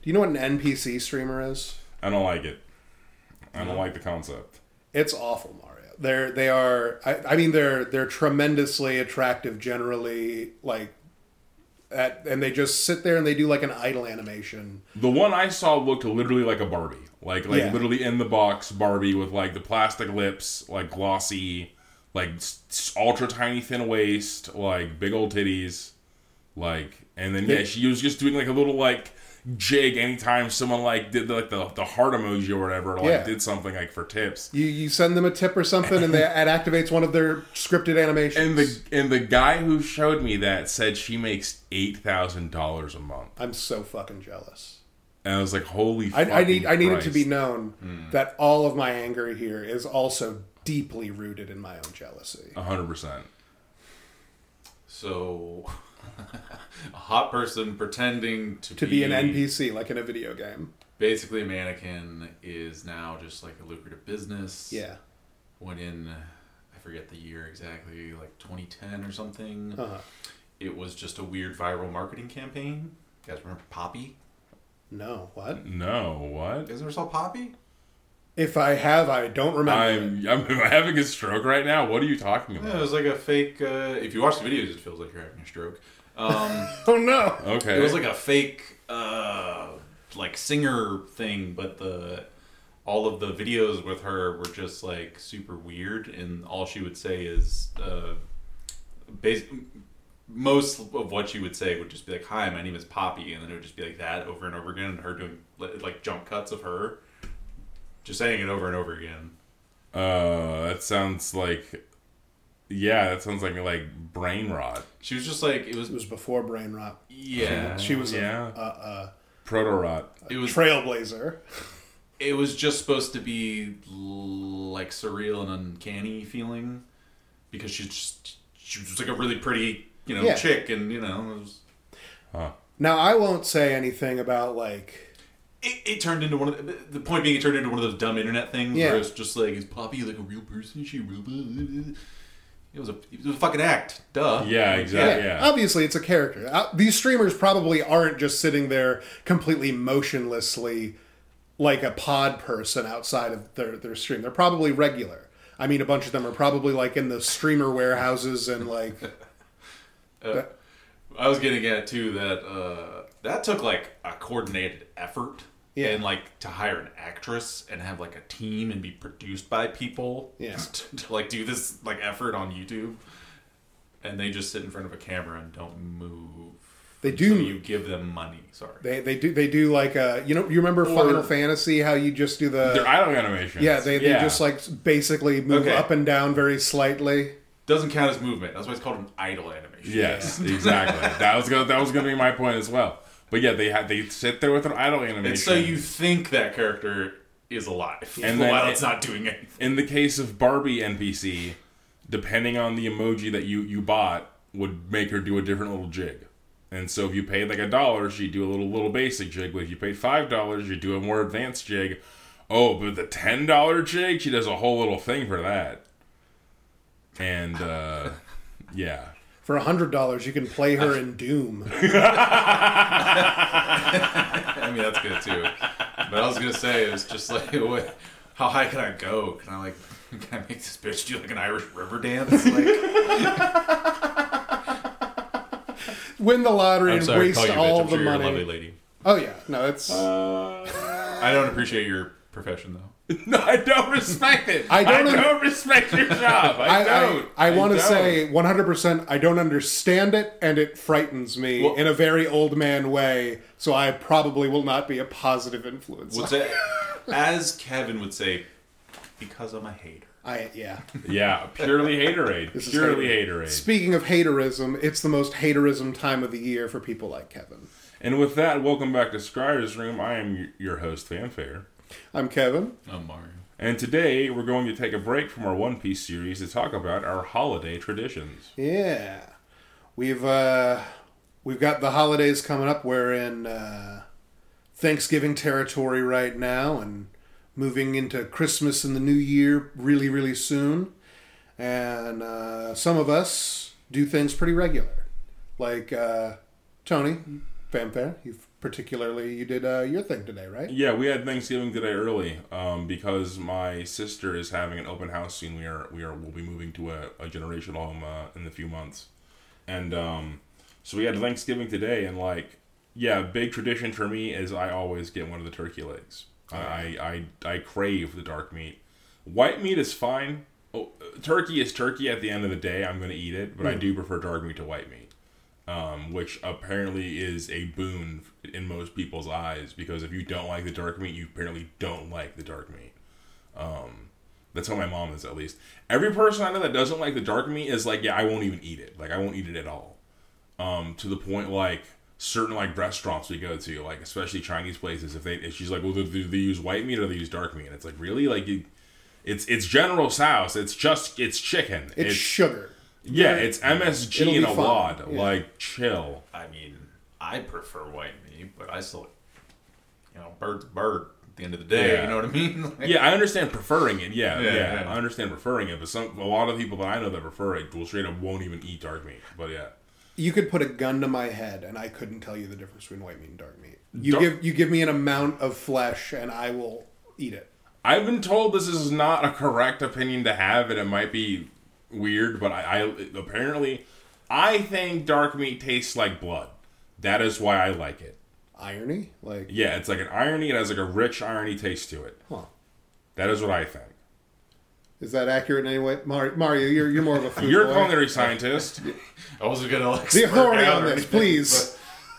Do you know what an NPC streamer is? I don't like it. I don't like the concept. It's awful, Mario. They are. I mean, they're tremendously attractive generally. Like, and they just sit there and they do like an idle animation. The one I saw looked literally like a Barbie, like literally in the box Barbie with like the plastic lips, like glossy, like ultra tiny thin waist, like big old titties, like, and then she was just doing like a little like jig anytime someone like did like the heart emoji or whatever, like did something like for tips. You send them a tip or something, and it activates one of their scripted animations. And the guy who showed me that said she makes $8,000 a month. I'm so fucking jealous. And I was like, holy! I need it to be known that all of my anger here is also deeply rooted in my own jealousy. 100%. So. A hot person pretending to be an NPC, like in a video game. Basically, a mannequin is now just like a lucrative business. Yeah. When I forget the year exactly, like 2010 or something. Uh-huh. It was just a weird viral marketing campaign. You guys remember Poppy? No, what? No, what? You guys ever saw Poppy? If I have, I don't remember. I'm having a stroke right now. What are you talking about? Yeah, it was like a fake... if you watch the videos, it feels like you're having a stroke. Oh no! Okay. It was like a fake, like singer thing, but all of the videos with her were just like super weird, and all she would say is, most of what she would say would just be like, "Hi, my name is Poppy," and then it would just be like that over and over again, and her doing like jump cuts of her, just saying it over and over again. That sounds like. Yeah, that sounds like brain rot. She was just like it was before brain rot. Yeah, she was proto rot. It was trailblazer. It was just supposed to be like surreal and uncanny feeling because she was like a really pretty chick, and it was. Now I won't say anything about like. It turned into one of the point being it turned into one of those dumb internet things where it's just like, is Poppy like a real person? Is she real? It was a fucking act. Duh. Yeah, exactly. Yeah. Obviously, it's a character. These streamers probably aren't just sitting there completely motionlessly like a pod person outside of their stream. They're probably regular. I mean, a bunch of them are probably like in the streamer warehouses and like... I was getting at, too, that took like a coordinated effort. Yeah. And like to hire an actress and have like a team and be produced by people. Yeah. To like do this like effort on YouTube, and they just sit in front of a camera and don't move. They do. You give them money. Sorry. They do like you remember Final Fantasy, how you just do their idle animations. Yeah, they just like basically move up and down very slightly. Doesn't count as movement. That's why it's called an idle animation. Yes, exactly. That was gonna be my point as well. But yeah, they sit there with an idle animation. And so you think that character is alive, and while it's not doing anything. In the case of Barbie NPC, depending on the emoji that you bought, would make her do a different little jig. And so if you paid like $1, she'd do a little basic jig. But if you paid $5, you'd do a more advanced jig. Oh, but the $10 jig, she does a whole little thing for that. And yeah. For $100, you can play her in Doom. I mean, that's good too. But I was gonna say, it was just like, how high can I go? Can I make this bitch do like an Irish river dance? Like, win the lottery and waste all the money. You're a lovely lady. Oh yeah, no, it's. I don't appreciate your profession though. No, I don't respect it. I don't respect your job. I want to say 100%. I don't understand it, and it frightens me in a very old man way. So I probably will not be a positive influence. As Kevin would say, because I'm a hater. Yeah, purely haterade. Purely haterade. Speaking of haterism, it's the most haterism time of the year for people like Kevin. And with that, welcome back to Scryer's Room. I am your host, Fanfare. I'm Kevin. I'm Mario. And today we're going to take a break from our One Piece series to talk about our holiday traditions. Yeah. We've got the holidays coming up. We're in Thanksgiving territory right now and moving into Christmas and the New Year really, really soon. And some of us do things pretty regular. Like Tony, Fanfare, you did your thing today, right? Yeah, we had Thanksgiving today early because my sister is having an open house soon. We'll be moving to a generational home in a few months, and so we had Thanksgiving today. And like, yeah, big tradition for me is I always get one of the turkey legs. I crave the dark meat. White meat is fine. Turkey is turkey. At the end of the day, I'm going to eat it, but I do prefer dark meat to white meat. Which apparently is a boon in most people's eyes, because if you don't like the dark meat, you apparently don't like the dark meat. That's how my mom is, at least. Every person I know that doesn't like the dark meat is like, yeah, I won't even eat it. Like, I won't eat it at all. To the point, like, certain, like, restaurants we go to, like, especially Chinese places, if she's like, well, do they use white meat or do they use dark meat? And it's like, really? Like, it's General Tso's. It's chicken. It's sugar. Yeah, it's MSG in a wad. Yeah. Like, chill. I mean, I prefer white meat, but I still, bird's a bird at the end of the day. Yeah. You know what I mean? Yeah, I understand preferring it. Yeah. I understand preferring it, but a lot of people that I know that prefer it will straight up won't even eat dark meat. But yeah, you could put a gun to my head, and I couldn't tell you the difference between white meat and dark meat. You give me an amount of flesh, and I will eat it. I've been told this is not a correct opinion to have, and it might be weird, but I apparently I think dark meat tastes like blood. That is why I like it. Irony? Like, yeah, it's like an irony. It has like a rich irony taste to it. Huh. That is what I think. Is that accurate in any way? Mario, you're more of a food You're boy. A culinary scientist. I wasn't going to the authority on this, please.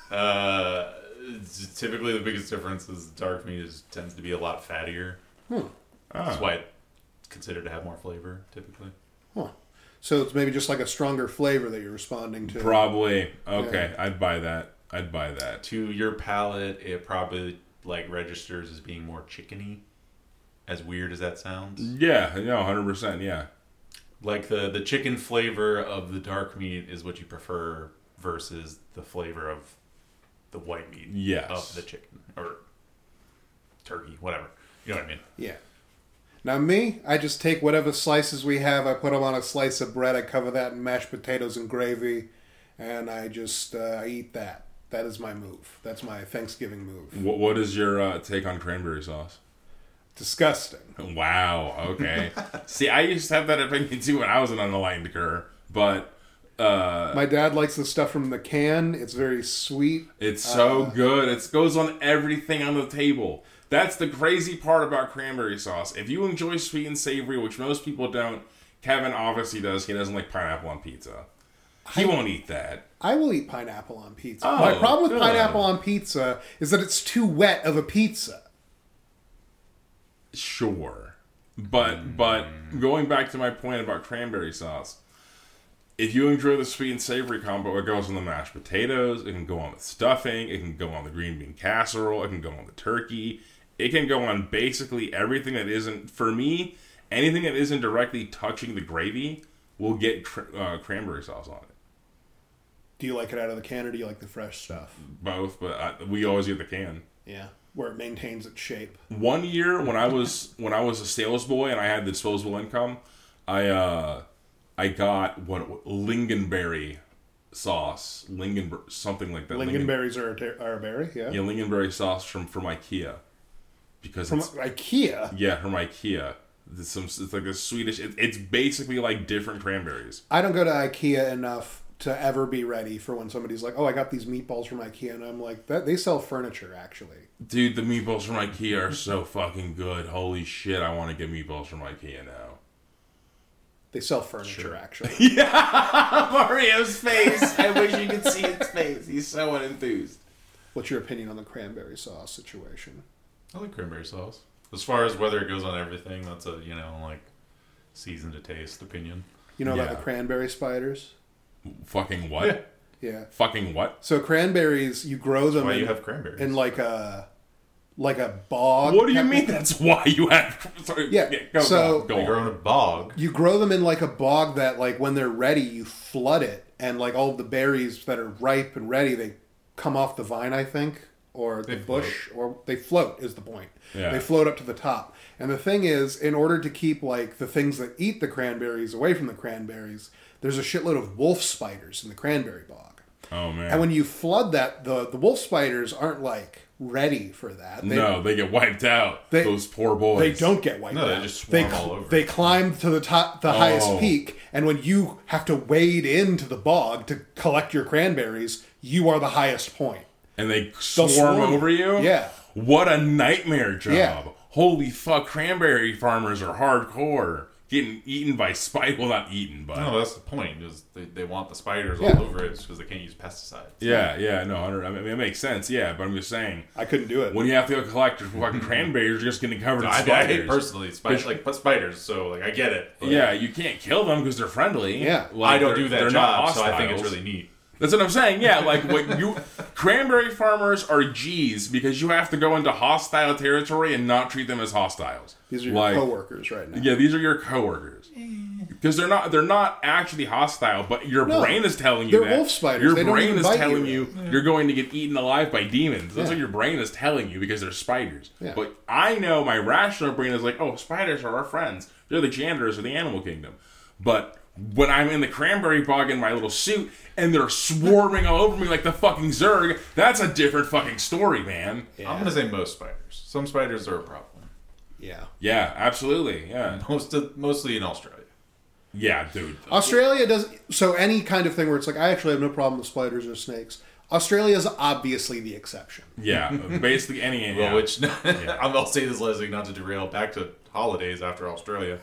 But, typically the biggest difference is dark meat tends to be a lot fattier. That's why it's considered to have more flavor, typically. Huh. So it's maybe just like a stronger flavor that you're responding to. Probably. Okay, yeah. I'd buy that. To your palate, it probably like registers as being more chickeny. As weird as that sounds. Yeah, 100%, yeah. Like the chicken flavor of the dark meat is what you prefer versus the flavor of the white meat of the chicken or turkey, whatever. You know what I mean? Yeah. Now me, I just take whatever slices we have, I put them on a slice of bread, I cover that in mashed potatoes and gravy, and I just I eat that. That is my move. That's my Thanksgiving move. What is your take on cranberry sauce? Disgusting. Wow, okay. See, I used to have that opinion too when I was an unenlightened cur, but my dad likes the stuff from the can. It's very sweet. It's so good. It goes on everything on the table. That's the crazy part about cranberry sauce. If you enjoy sweet and savory, which most people don't, Kevin obviously does. He doesn't like pineapple on pizza. He won't eat that. I will eat pineapple on pizza. My problem with pineapple on pizza is that it's too wet of a pizza. Sure. But going back to my point about cranberry sauce, if you enjoy the sweet and savory combo, it goes on the mashed potatoes, it can go on the stuffing, it can go on the green bean casserole, it can go on the turkey. It can go on basically everything that isn't, for me, anything that isn't directly touching the gravy will get cranberry sauce on it. Do you like it out of the can or do you like the fresh stuff? Both, but we always get the can. Yeah, where it maintains its shape. One year when I was a sales boy and I had disposable income, I got lingonberry sauce, something like that. Lingonberries are a berry, yeah. Yeah, lingonberry sauce from IKEA. Because from IKEA? Yeah, from IKEA. It's like a Swedish... It's basically like different cranberries. I don't go to IKEA enough to ever be ready for when somebody's like, oh, I got these meatballs from IKEA. And I'm like, they sell furniture, actually. Dude, the meatballs from IKEA are so fucking good. Holy shit, I want to get meatballs from IKEA now. They sell furniture, actually. Yeah! Mario's face! I wish you could see his face. He's so unenthused. What's your opinion on the cranberry sauce situation? I like cranberry sauce. As far as whether it goes on everything, that's a, season to taste opinion. You know about the cranberry spiders? Fucking what? Yeah. Fucking what? So cranberries, you grow them you have cranberries. In like a bog. What do you mean that's why you have... Sorry. Yeah. Go grow in a bog. You grow them in like a bog that when they're ready, you flood it. And all the berries that are ripe and ready, they come off the vine, I think. Or the bush, or they float is the point. Yeah. They float up to the top. And the thing is, in order to keep the things that eat the cranberries away from the cranberries, there's a shitload of wolf spiders in the cranberry bog. Oh man! And when you flood that, the wolf spiders aren't like ready for that. They get wiped out. Those poor boys. They don't get wiped out. They just swarm all over. They climb to the top, the highest peak, and when you have to wade into the bog to collect your cranberries, you are the highest point. And they swarm over you? Yeah. What a nightmare job. Yeah. Holy fuck, cranberry farmers are hardcore. Getting eaten by spiders. Well, not eaten, but... No, that's the point. Is they want the spiders all over it because they can't use pesticides. Yeah, no, I mean, it makes sense, yeah, but I'm just saying... I couldn't do it. When you have to go collect your fucking cranberries, you're just getting covered in spiders. I hate personally spiders, so like I get it. Yeah, you can't kill them because they're friendly. Yeah. Like, I don't do that job, so I think it's hostiles. really neat. That's what I'm saying. Yeah, like cranberry farmers are G's because you have to go into hostile territory and not treat them as hostiles. These are your coworkers right now. Yeah, these are your coworkers. Because they're not actually hostile, but your brain is telling you they're wolf spiders. Your brain is telling you you're going to get eaten alive by demons. That's what your brain is telling you because they're spiders. Yeah. But I know my rational brain is like, oh, spiders are our friends. They're the janitors of the animal kingdom. But when I'm in the cranberry bog in my little suit and they're swarming all over me like the fucking Zerg, that's a different fucking story, man. Yeah. I'm going to say most spiders. Some spiders are a problem. Yeah. Yeah, absolutely. Yeah. Mostly in Australia. Yeah, dude. Australia does... So any kind of thing where it's like, I actually have no problem with spiders or snakes. Australia is obviously the exception. Yeah, basically any... Well, which... I'll say this, Leslie, not to derail back to holidays after Australia.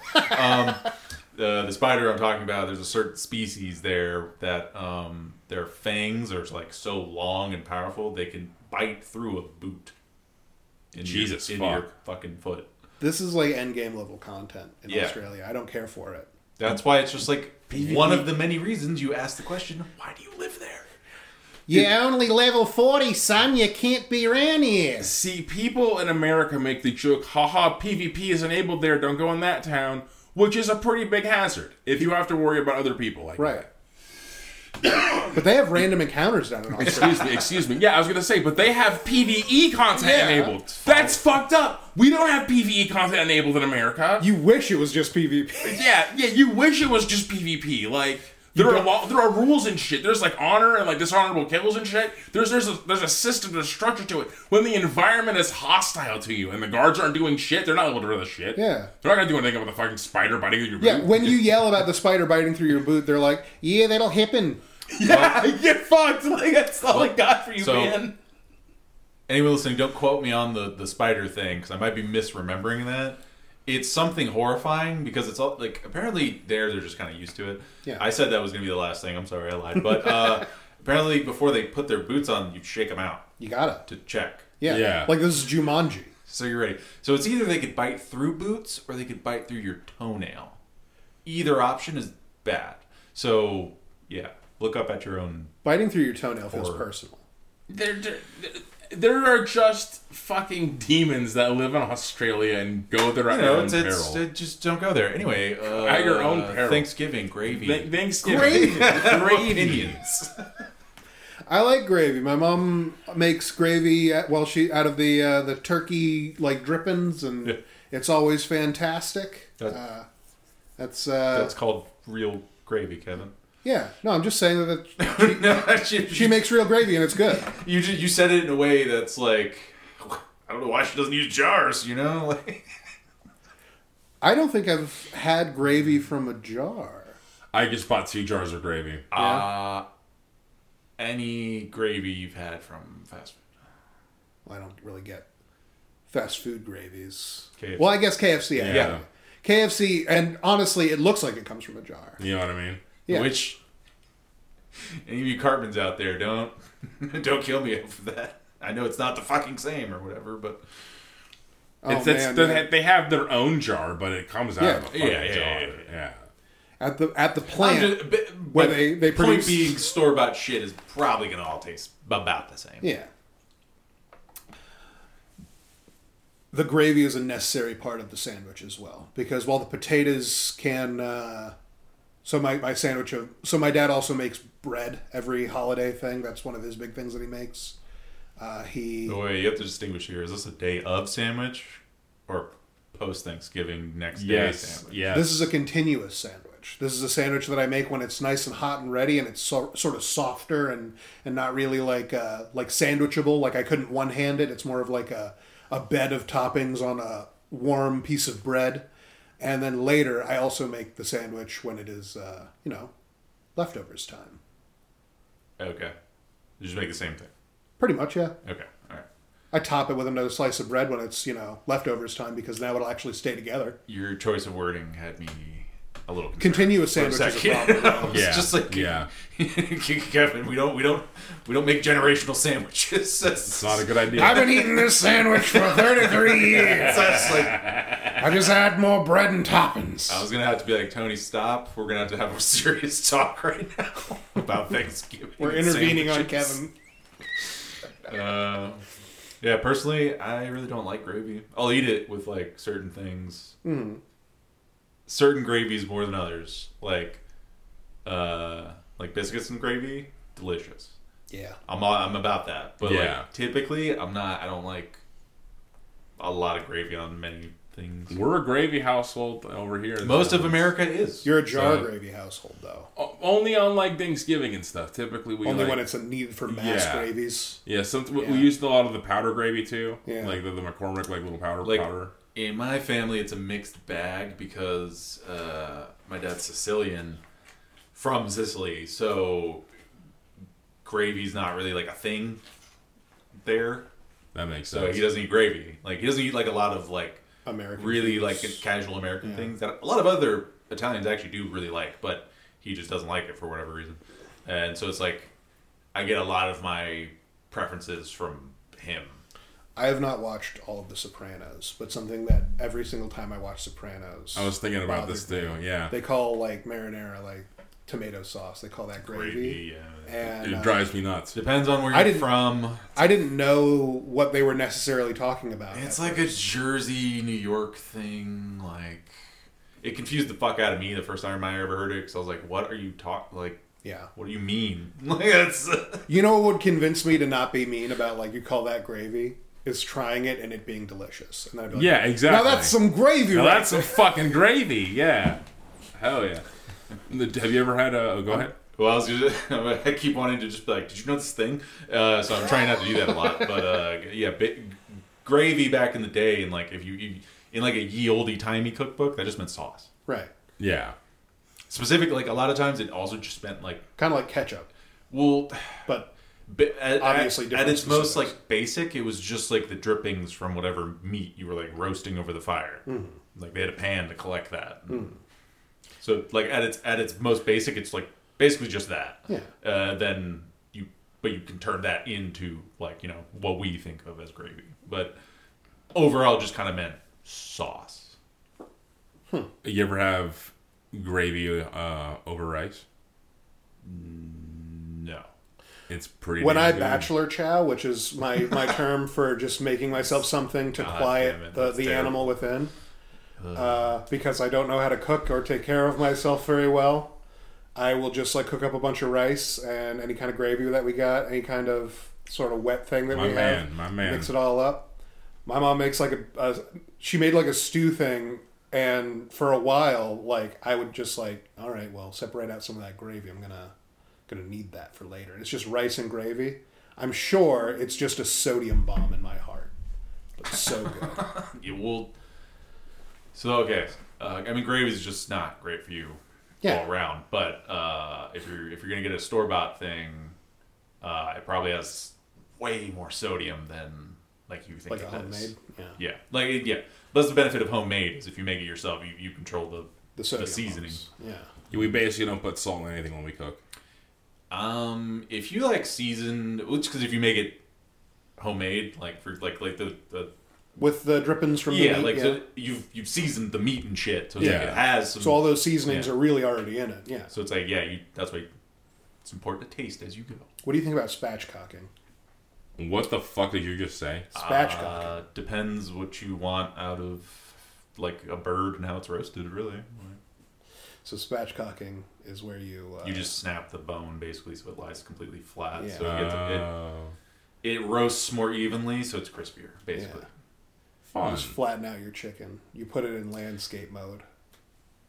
The spider I'm talking about, there's a certain species there that their fangs are like so long and powerful they can bite through a boot. Into your fucking foot. This is like endgame level content in Australia. I don't care for it. That's why it's just like one of the many reasons you ask the question, why do you live there? You're only level 40, son. You can't be around here. See, people in America make the joke, haha, PvP is enabled there, don't go in that town, which is a pretty big hazard if you have to worry about other people like that. But they have random encounters down in Australia. Excuse me. Yeah, I was going to say, but they have PvE content enabled. That's fucked up. We don't have PvE content enabled in America. You wish it was just PvP. Yeah, you wish it was just PvP. Like, there are rules and shit. There's like honor and like dishonorable kills and shit. There's a system, there's a structure to it. When the environment is hostile to you and the guards aren't doing shit, they're not able to do the shit. Yeah. They're not going to do anything about the fucking spider biting your boot. Yeah, when you yell about the spider biting through your boot, they're like, yeah, that'll happen. Yeah, get fucked. Like, that's all I got for you, man. Anyone listening, don't quote me on the spider thing, because I might be misremembering that. It's something horrifying, because it's all, like, apparently they're just kind of used to it. Yeah. I said that was going to be the last thing. I'm sorry, I lied. But apparently before they put their boots on, you shake them out. You gotta. To check. Yeah. Like this is Jumanji. So you're ready. So it's either they could bite through boots, or they could bite through your toenail. Either option is bad. So, yeah. Look up at your own... Biting through your toenail feels personal. There are just fucking demons that live in Australia and go there at their own peril. Just don't go there. Anyway, at your own peril. Thanksgiving gravy. Thanksgiving gravy. Indians. I like gravy. My mom makes gravy out of the turkey like drippings, and it's always fantastic. That's called real gravy, Kevin. Yeah, no, I'm just saying that she makes real gravy and it's good. You said it in a way that's like, I don't know why she doesn't use jars, you know? Like, I don't think I've had gravy from a jar. I just bought 2 jars of gravy. Any gravy you've had from fast food? Well, I don't really get fast food gravies. KFC. Well, I guess KFC. Yeah. KFC, and honestly, it looks like it comes from a jar. You know what I mean? Yeah. Which, any of you Cartmans out there, don't kill me for that. I know it's not the fucking same or whatever, but they have their own jar, but it comes out of a fucking jar. Yeah. At the plant where they produce... Point being, store-bought shit is probably going to all taste about the same. Yeah. The gravy is a necessary part of the sandwich as well, because while the potatoes can... So my dad also makes bread every holiday thing. That's one of his big things that he makes. Wait, you have to distinguish here. Is this a day of sandwich or post Thanksgiving next day sandwich? Yes. This is a continuous sandwich. sandwich. This is a sandwich that I make when it's nice and hot and ready, and it's sort of softer and not really like sandwichable. Like I couldn't one hand it. It's more of like a bed of toppings on a warm piece of bread. And then later, I also make the sandwich when it is, leftovers time. Okay. You just make the same thing? Pretty much, yeah. Okay, all right. I top it with another slice of bread when it's, leftovers time because now it'll actually stay together. Your choice of wording had me a little concerned. Continuous sandwich is a problem. Yeah. Just like, Kevin, we don't make generational sandwiches. It's not a good idea. I've been eating this sandwich for 33 years. I just add more bread and toppings. I was going to have to be like, Tony, stop. We're going to have a serious talk right now about Thanksgiving. We're intervening on Kevin. Yeah, personally, I really don't like gravy. I'll eat it with, like, certain things. Mm. Certain gravies more than others. Like biscuits and gravy, delicious. Yeah. I'm about that. But, typically, I don't like a lot of gravy on many things. We're a gravy household over here. Most of America is. You're a jar gravy household, though. Only on like Thanksgiving and stuff. Typically, we only when it's a need for mass gravies. Yeah, we used a lot of the powder gravy too. Yeah. Like the McCormick, like little powder. In my family, it's a mixed bag because my dad's Sicilian, from Sicily, so gravy's not really like a thing there. That makes sense. So he doesn't eat gravy. Like he doesn't eat like a lot of like American really foods. like casual American things that a lot of other Italians actually do really like, but he just doesn't like it for whatever reason. And so it's like I get a lot of my preferences from him. I have not watched all of The Sopranos, but something that every single time I watch Sopranos, I was thinking about this too. Yeah, they call like marinara like tomato sauce. They call that gravy. And it drives me nuts. Depends on where you're from. I didn't know what they were necessarily talking about. It's like a Jersey, New York thing. Like, it confused the fuck out of me the first time I ever heard it because I was like, "What are you talking? Like, what do you mean?" Like, it's you know what would convince me to not be mean about like you call that gravy is trying it and it being delicious. And then I'd be like, exactly. Now that's some gravy. Now that's some fucking gravy. Yeah, hell yeah. Have you ever had a? Go ahead. Well, I keep wanting to just be like, did you know this thing? So I'm trying not to do that a lot. But gravy back in the day, and like if you in like a ye olde timey cookbook, that just meant sauce. Right. Yeah. Specifically, like a lot of times, it also just meant like kind of like ketchup. Well, but obviously at its most like basic, it was just like the drippings from whatever meat you were like roasting over the fire. Mm. Like they had a pan to collect that. Mm. So like at its most basic, it's like basically just that. Yeah. Then you can turn that into like what we think of as gravy, but overall, just kind of meant sauce. You ever have gravy over rice? No. It's pretty. When I bachelor chow, which is my term for just making myself something to quiet the animal within. Because I don't know how to cook or take care of myself very well, I will just like cook up a bunch of rice and any kind of gravy that we got, any kind of sort of wet thing that we have. My man. Mix it all up. My mom makes like she made like a stew thing, and for a while, like I would just like, all right, well, separate out some of that gravy. I'm gonna need that for later. And it's just rice and gravy. I'm sure it's just a sodium bomb in my heart, but so good. So okay, I mean gravy is just not great for you all around. But if you're gonna get a store bought thing, it probably has way more sodium than like you think like it a homemade. Yeah. That's the benefit of homemade is if you make it yourself, you control the seasoning. Bombs. Yeah. We basically don't put salt in anything when we cook. If you like seasoned, because if you make it homemade, like for like the with the drippings from the meat, so you've seasoned the meat and shit, so it's like it has some. So all those seasonings are really already in it. Yeah. So it's like that's why it's important to taste as you go. What do you think about spatchcocking? What the fuck did you just say? Spatchcocking depends what you want out of like a bird and how it's roasted, really. So spatchcocking is where you just snap the bone basically so it lies completely flat, so it roasts more evenly, so it's crispier basically. Fun. You just flatten out your chicken. You put it in landscape mode.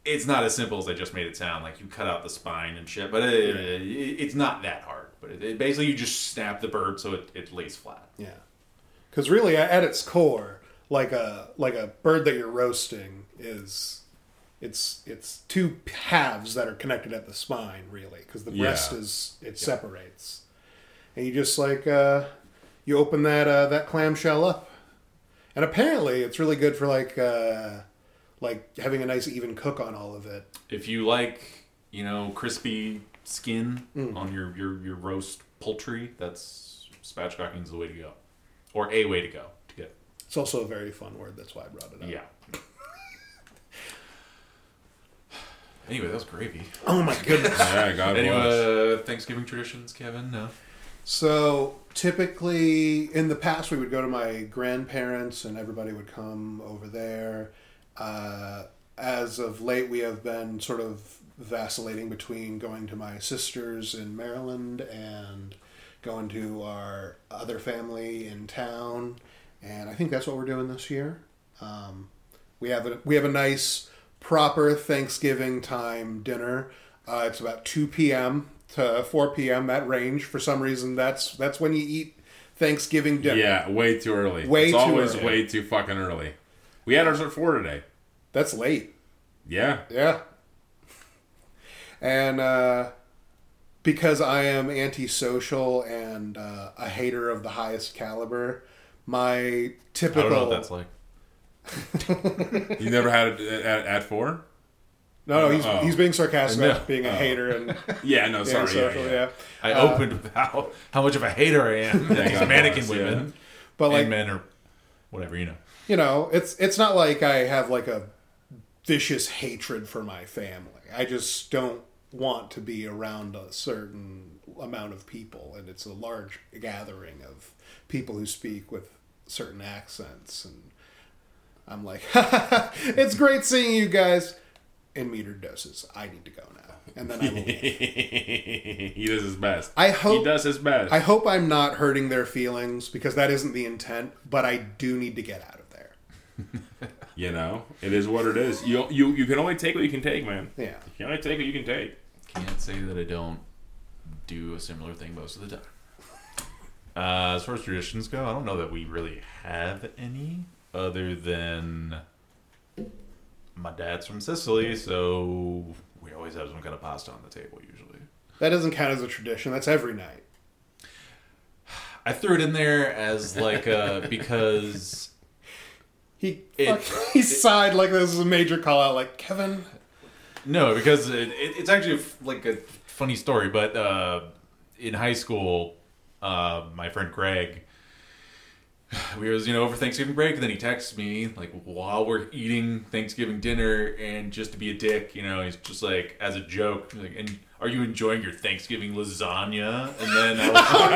it's not as simple as I just made it sound. Like you cut out the spine and shit, but it's not that hard. But basically you just snap the bird so it lays flat. Yeah, because really at its core, like a bird that you're roasting is it's two halves that are connected at the spine, really, because the breast separates, and you just you open that clamshell up, and apparently it's really good for like having a nice even cook on all of it. If you like, crispy skin on your roast poultry, that's spatchcocking is the way to go, or a way to go to get. It's also a very fun word. That's why I brought it up. Yeah. Anyway, that was gravy. Oh my goodness. Yeah, God bless. Thanksgiving traditions, Kevin? No. So typically in the past we would go to my grandparents and everybody would come over there. As of late we have been sort of vacillating between going to my sisters in Maryland and going to our other family in town, and I think that's what we're doing this year. We have a nice proper Thanksgiving time dinner. It's about 2 p.m. to 4 p.m. that range. For some reason, that's when you eat Thanksgiving dinner. Yeah, way too early. It's always way too fucking early. We had ours at 4 today. That's late. Yeah. Yeah. And because I am antisocial and a hater of the highest caliber, my typical... I don't know what that's like. You never had it at 4? No, he's being sarcastic about being a hater and sorry. Yeah. I opened with how much of a hater I am. These mannequin women, but and men or whatever, it's not like I have like a vicious hatred for my family. I just don't want to be around a certain amount of people, and it's a large gathering of people who speak with certain accents, and I'm like, it's great seeing you guys in metered doses. I need to go now, and then I will. He does his best. He does his best. I hope I'm not hurting their feelings, because that isn't the intent, but I do need to get out of there. It is what it is. You can only take what you can take, man. Yeah. You can only take what you can take. Can't say that I don't do a similar thing most of the time. As far as traditions go, I don't know that we really have any, other than my dad's from Sicily, so we always have some kind of pasta on the table usually. That doesn't count as a tradition. That's every night. I threw it in there as like because he sighed like this is a major call out. Like, Kevin. No, because it's actually like a funny story. But in high school, my friend Greg, we was over Thanksgiving break, and then he texts me like while we're eating Thanksgiving dinner, and just to be a dick, he's just like, as a joke, like, and are you enjoying your Thanksgiving lasagna? And then I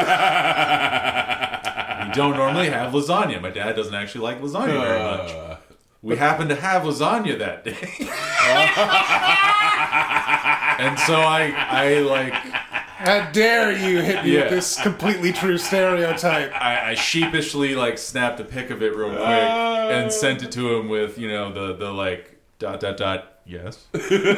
was like, we don't normally have lasagna. My dad doesn't actually like lasagna very much. We happened to have lasagna that day. And so I like... How dare you hit me with this completely true stereotype. I sheepishly like snapped a pic of it real quick and sent it to him with, the like ... yes.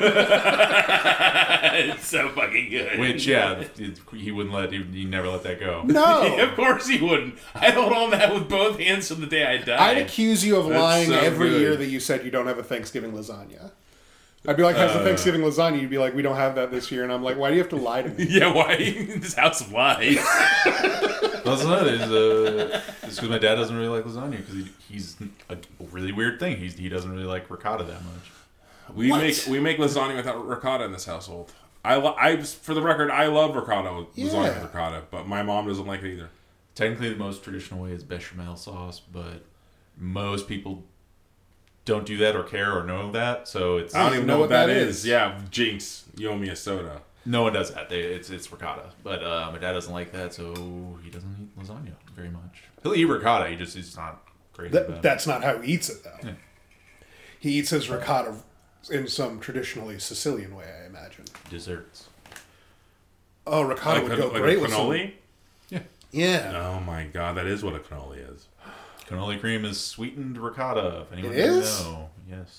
It's so fucking good. Which, he wouldn't he never let that go. No. Of course he wouldn't. I hold on that with both hands from the day I died. I'd accuse you of lying every year that you said you don't have a Thanksgiving lasagna. I'd be like, how's the Thanksgiving lasagna? You'd be like, we don't have that this year. And I'm like, why do you have to lie to me? Yeah, why are you in this house of lies? It's because my dad doesn't really like lasagna, because he's a really weird thing. He doesn't really like ricotta that much. We make lasagna without ricotta in this household. I for the record, I love ricotta lasagna with ricotta, but my mom doesn't like it either. Technically, the most traditional way is bechamel sauce, but most people don't do that or care or know that. So it's I don't even know what that is. Yeah, Jinx, you owe me a soda. No one does that. It's ricotta, but my dad doesn't like that, so he doesn't eat lasagna very much. He'll eat ricotta. He's not crazy about it. That's not how he eats it, though. Yeah. He eats his ricotta in some traditionally Sicilian way, I imagine. Desserts. Oh, ricotta would go great with cannoli? Yeah. Oh my god, that is what a cannoli is. Cannoli cream is sweetened ricotta, if anyone doesn't know. Yes.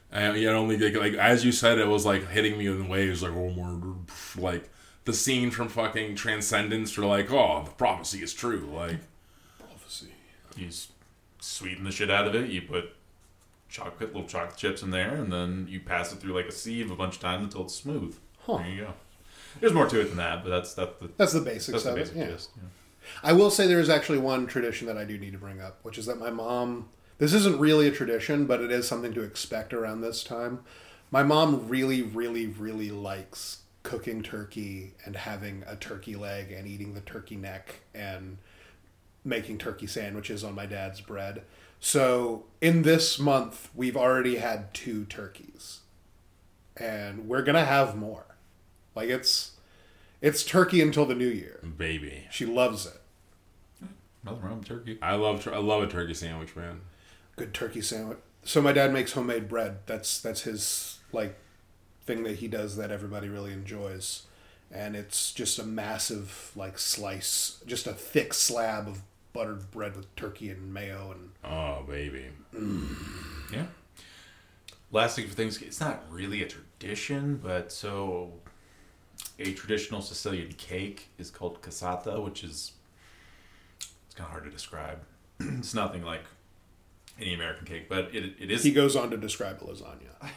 And you only like as you said, it was like hitting me in waves, like oh more like the scene from fucking Transcendence, where like oh the prophecy is true, like prophecy. You sweeten the shit out of it. You put little chocolate chips in there, and then you pass it through like a sieve a bunch of times until it's smooth. Huh. There you go. There's more to it than that, but that's the basics of it. Yeah. Gist, yeah. I will say there is actually one tradition that I do need to bring up, which is that my mom. This isn't really a tradition, but it is something to expect around this time. My mom really, really, really likes cooking turkey and having a turkey leg and eating the turkey neck and making turkey sandwiches on my dad's bread. So in this month, we've already had 2 turkeys. And we're going to have more. Like it's turkey until the new year. Baby. She loves it. Nothing wrong with turkey. I love a turkey sandwich, man. Good turkey sandwich. So my dad makes homemade bread. That's his like thing that he does that everybody really enjoys. And it's just a massive like slice, just a thick slab of buttered bread with turkey and mayo and oh baby. Yeah. Last thing for things, it's not really a tradition, but so a traditional Sicilian cake is called cassata, which is it's kind of hard to describe. It's nothing like any American cake, but it is. He goes on to describe a lasagna.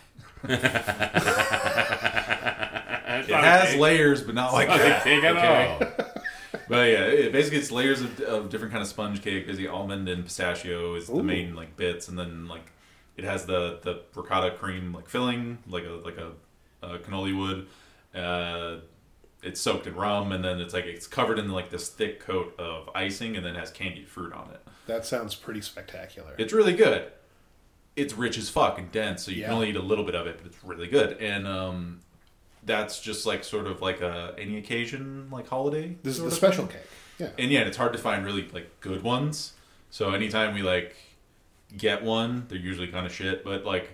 It has layers, but not like that. Cake at all. But yeah, basically it's layers of different kind of sponge cake. There's the almond and pistachio is the main like bits, and then like it has the ricotta cream like filling, like a cannoli would. It's soaked in rum, and then it's covered in like this thick coat of icing, and then has candied fruit on it. That sounds pretty spectacular. It's really good. It's rich as fuck and dense, so you can only eat a little bit of it, but it's really good. And that's just like sort of like any occasion like holiday. This is the special cake. Yeah. And yeah, it's hard to find really like good ones. So anytime we like get one, they're usually kind of shit. But like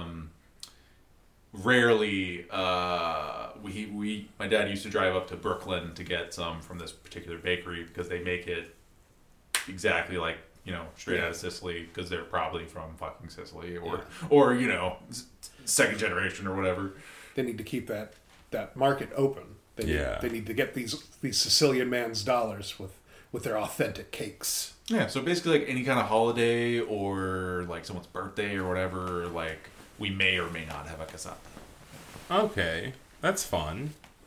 rarely, my dad used to drive up to Brooklyn to get some from this particular bakery because they make it exactly like, you know, straight out of Sicily, because they're probably from fucking Sicily or you know, second generation or whatever. They need to keep that market open. They need to get these Sicilian man's dollars with their authentic cakes. Yeah, so basically like any kind of holiday or like someone's birthday or whatever, like we may or may not have a cassata. Okay, that's fun.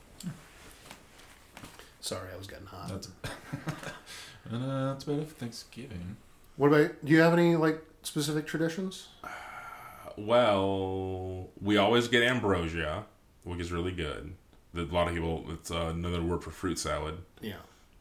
Sorry, I was getting hot. That's about it for Thanksgiving. What about, do you have any like specific traditions? Well, we always get ambrosia, which is really good. A lot of people, it's another word for fruit salad. Yeah.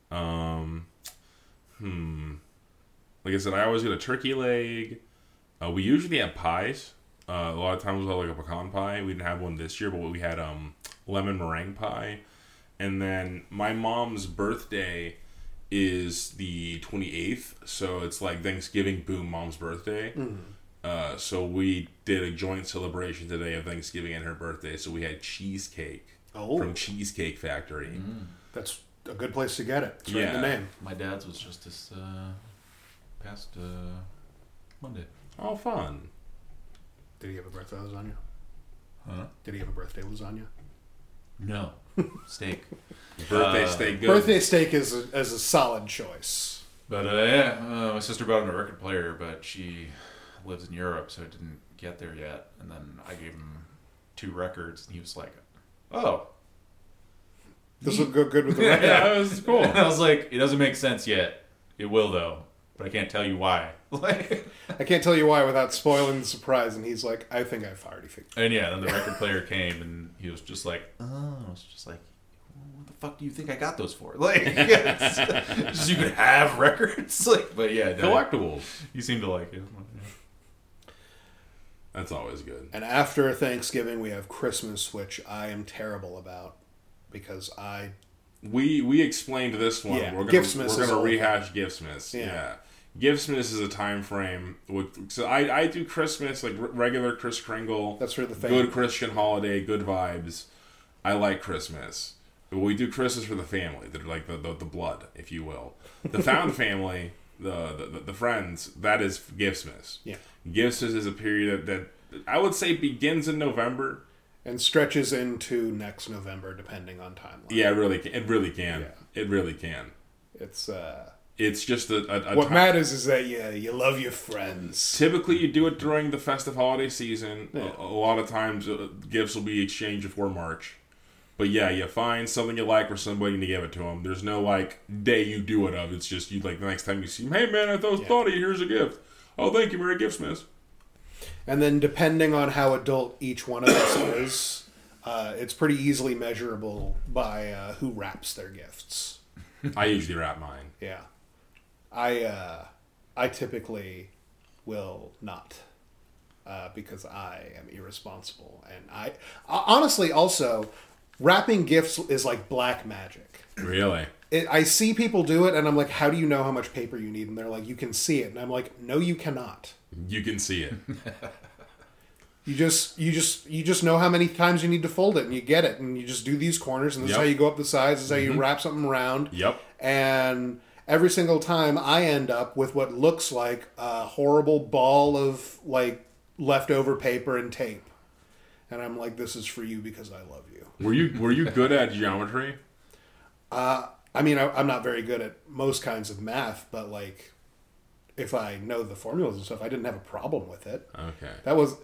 Like I said, I always get a turkey leg. We usually have pies. A lot of times we'll have like a pecan pie. We didn't have one this year, but we had lemon meringue pie. And then my mom's birthday is the 28th, so it's like Thanksgiving, boom, mom's birthday. Mm-hmm. So we did a joint celebration today of Thanksgiving and her birthday. So we had cheesecake from Cheesecake Factory. Mm. That's a good place to get it. It's right in the name. My dad's was just this past Monday. Oh, fun. Did he have a birthday lasagna? Huh? Did he have a birthday lasagna? No. Steak. Birthday steak good. Birthday steak is a solid choice. But my sister bought him a record player, but she lives in Europe, so it didn't get there yet. And then I gave him 2 records, and he was like, "Oh, this will go good with the record." Yeah, that was cool. And I was like, "It doesn't make sense yet. It will though, but I can't tell you why." Like, I can't tell you why without spoiling the surprise. And he's like, "I think I've already figured." And yeah, then the record player came, and he was just like, "Oh," I was just like, "What the fuck do you think I got those for?" Like, it's just you could have records, like, but yeah, collectibles. You seem to like it. That's always good. And after Thanksgiving, we have Christmas, which I am terrible about because we explained this one. Yeah, we're gonna rehash Giftsmiths. Yeah. Giftsmiths is a time frame. So I do Christmas, like regular Kris Kringle. That's for the family. Good Christian holiday, good vibes. I like Christmas. But we do Christmas for the family, like the blood, if you will. The found family, the friends, that is Giftsmiths. Yeah. Giftsmiths is a period that I would say begins in November. And stretches into next November, depending on timeline. Yeah, it really can. It really can. Yeah. It really can. It's just a what matters is that you love your friends. Typically, you do it during the festive holiday season. Yeah. A lot of times, gifts will be exchanged before March. But yeah, you find something you like for somebody and you give it to them. There's no like day you do it of. It's just you like the next time you see them. Hey man, I thought of you. Here's a gift. Oh, thank you, Merry Giftsmiths. And then depending on how adult each one of us is, it's pretty easily measurable by who wraps their gifts. I usually wrap mine. Yeah. I typically will not because I am irresponsible. And I honestly also, wrapping gifts is like black magic. Really? I see people do it and I'm like, how do you know how much paper you need? And they're like, you can see it. And I'm like, no, you cannot. You can see it. You just know how many times you need to fold it, and you get it, and you just do these corners, and this is how you go up the sides. This is how you wrap something around. Yep. And every single time, I end up with what looks like a horrible ball of like leftover paper and tape, and I'm like, "This is for you because I love you." Were you good at geometry? I mean, I'm not very good at most kinds of math, but like, if I know the formulas and stuff, I didn't have a problem with it. Okay. That was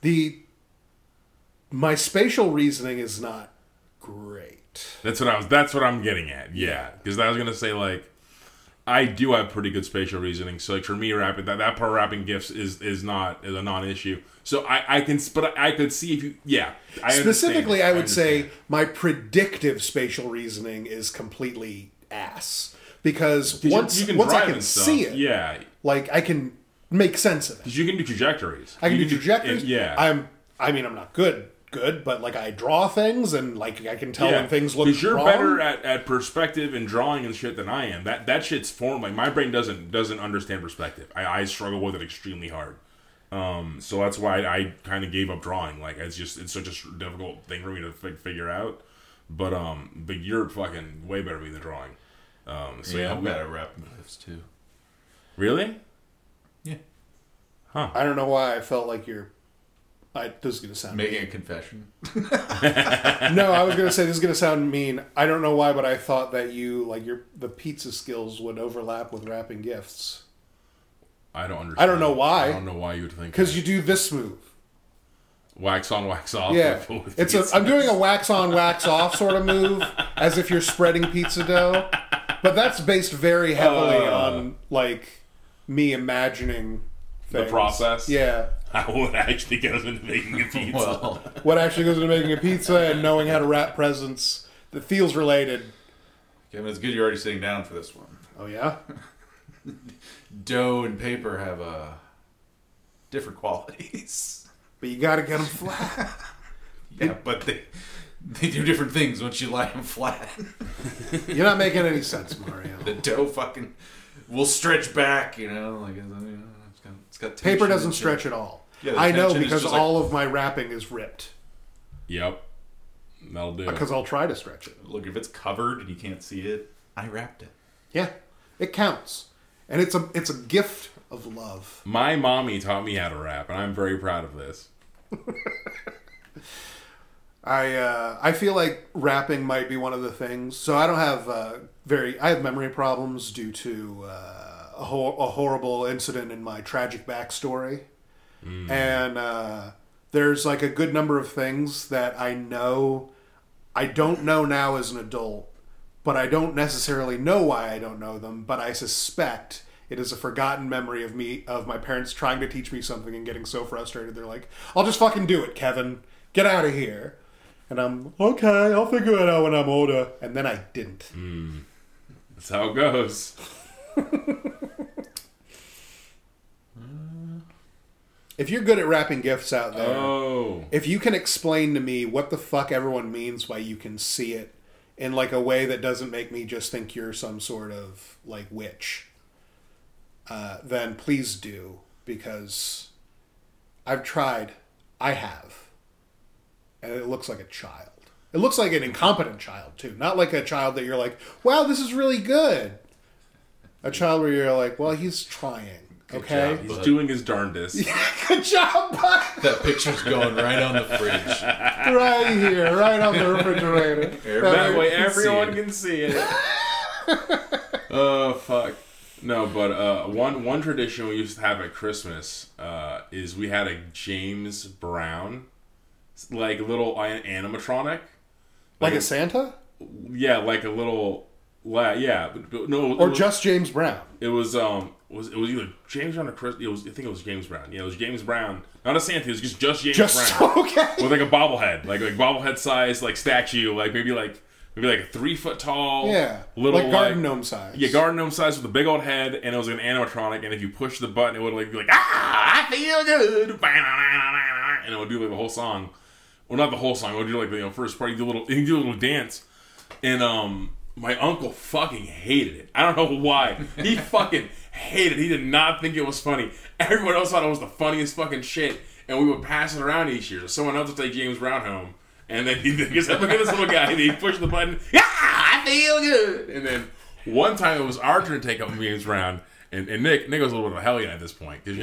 my spatial reasoning is not great. That's what I'm getting at. Yeah, because I was gonna say like, I do have pretty good spatial reasoning. So like for me, wrapping that part of wrapping gifts is a non-issue. So I could see if you specifically I would say my predictive spatial reasoning is completely ass because once I can see it, like I can make sense of it. Because you can do trajectories. I can do trajectories. Yeah. I'm not good, but like I draw things and like I can tell when things look wrong. Because you're better at perspective and drawing and shit than I am. That shit's formed. Like my brain doesn't understand perspective. I struggle with it extremely hard. So that's why I kind of gave up drawing. Like it's such a difficult thing for me to figure out. But you're fucking way better at me than drawing. I'm better at wrapping gifts too. Really? Yeah. Huh. I don't know why I felt like this is going to sound making mean. A confession. No, I was going to say this is going to sound mean. I don't know why, but I thought that the pizza skills would overlap with wrapping gifts. I don't understand. I don't know why. I don't know why you would think because you do this move. Wax on, wax off. Yeah, I'm doing a wax on, wax off sort of move, as if you're spreading pizza dough. But that's based very heavily on like me imagining things. The process. Yeah. What actually goes into making a pizza? What actually goes into making a pizza and knowing how to wrap presents that feels related. Kevin, it's good you're already sitting down for this one. Oh yeah. Dough and paper have different qualities. But you gotta get them flat. Yeah, but they do different things once you lie them flat. You're not making any sense, Mario. The dough fucking will stretch back, like it's got paper doesn't stretch at all. Yeah, I know because all of my wrapping is ripped. Yep, that'll do. Because I'll try to stretch it. Look, if it's covered and you can't see it, I wrapped it. Yeah, it counts, and it's a gift of love. My mommy taught me how to wrap, and I'm very proud of this. I feel like wrapping might be one of the things. So I don't have I have memory problems due to a horrible incident in my tragic backstory, and there's like a good number of things that I don't know now as an adult, but I don't necessarily know why I don't know them, but I suspect it is a forgotten memory of my parents trying to teach me something and getting so frustrated. They're like, I'll just fucking do it, Kevin. Get out of here. And I'm, okay, I'll figure it out when I'm older. And then I didn't. That's how it goes. If you're good at wrapping gifts out there, if you can explain to me what the fuck everyone means by you can see it in like a way that doesn't make me just think you're some sort of like witch, then please do, because I've tried. I have. And it looks like a child. It looks like an incompetent child, too. Not like a child that you're like, wow, this is really good. A child where you're like, well, he's trying. Okay? He's doing his darndest. Good job, bud! That picture's going right on the fridge. Right here, right on the refrigerator. That way everyone can see it. Oh, fuck. No, but one tradition we used to have at Christmas is we had a James Brown, like little animatronic. Like a Santa? Yeah, like a little... Yeah, but no... Or just James Brown? It was either James Brown or Chris... I think it was James Brown. Yeah, it was James Brown. Not a Santa, it was just James Brown. Okay. With like a bobblehead. Like bobblehead size, like statue. Like maybe like 3 foot tall. Yeah. Little, like garden gnome size. Yeah, garden gnome size with a big old head, and it was an animatronic, and if you push the button, it would like be like, I feel good. And it would do like the whole song. Well, not the whole song. It would do like the first part. He'd do a little dance. And my uncle fucking hated it. I don't know why. He fucking hated it. He did not think it was funny. Everyone else thought it was the funniest fucking shit. And we would pass it around each year. So someone else would take James Brown home. And then he'd look at this little guy, and he'd push the button. Yeah, I feel good. And then one time it was our turn to take up James Brown, and Nick was a little bit of a hellion at this point because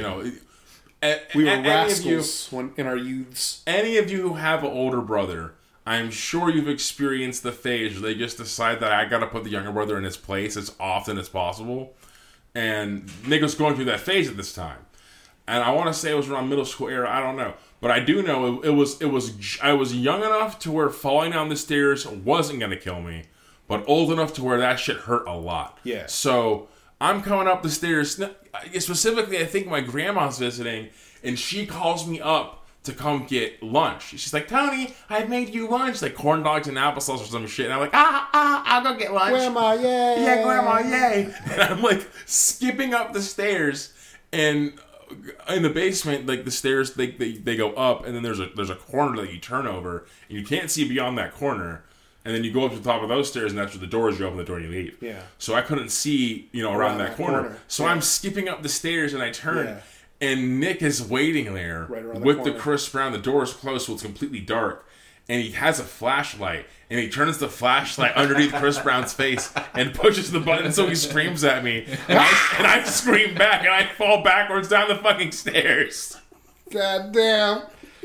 we were rascals in our youths. Any of you who have an older brother, I'm sure you've experienced the phase where they just decide that I got to put the younger brother in his place as often as possible. And Nick was going through that phase at this time. And I want to say it was around middle school era. I don't know. But I do know I was young enough to where falling down the stairs wasn't going to kill me, but old enough to where that shit hurt a lot. Yeah. So I'm coming up the stairs. Specifically, I think my grandma's visiting, and she calls me up to come get lunch. She's like, Tony, I made you lunch. Like corn dogs and applesauce or some shit. And I'm like, I'll go get lunch. Grandma, yay. Yeah, Grandma, yay. And I'm like skipping up the stairs, and in the basement, like the stairs, they go up, and then there's a corner that you turn over, and you can't see beyond that corner, and then you go up to the top of those stairs, and that's where the doors. You open the door and you leave. Yeah. So I couldn't see, around that corner. So I'm skipping up the stairs, and I turn, and Nick is waiting there with the Chris Brown. The door is closed, so it's completely dark, and he has a flashlight, and he turns the flashlight underneath Chris Brown's face and pushes the button, so he screams at me, and I scream back, and I fall backwards down the fucking stairs. God damn.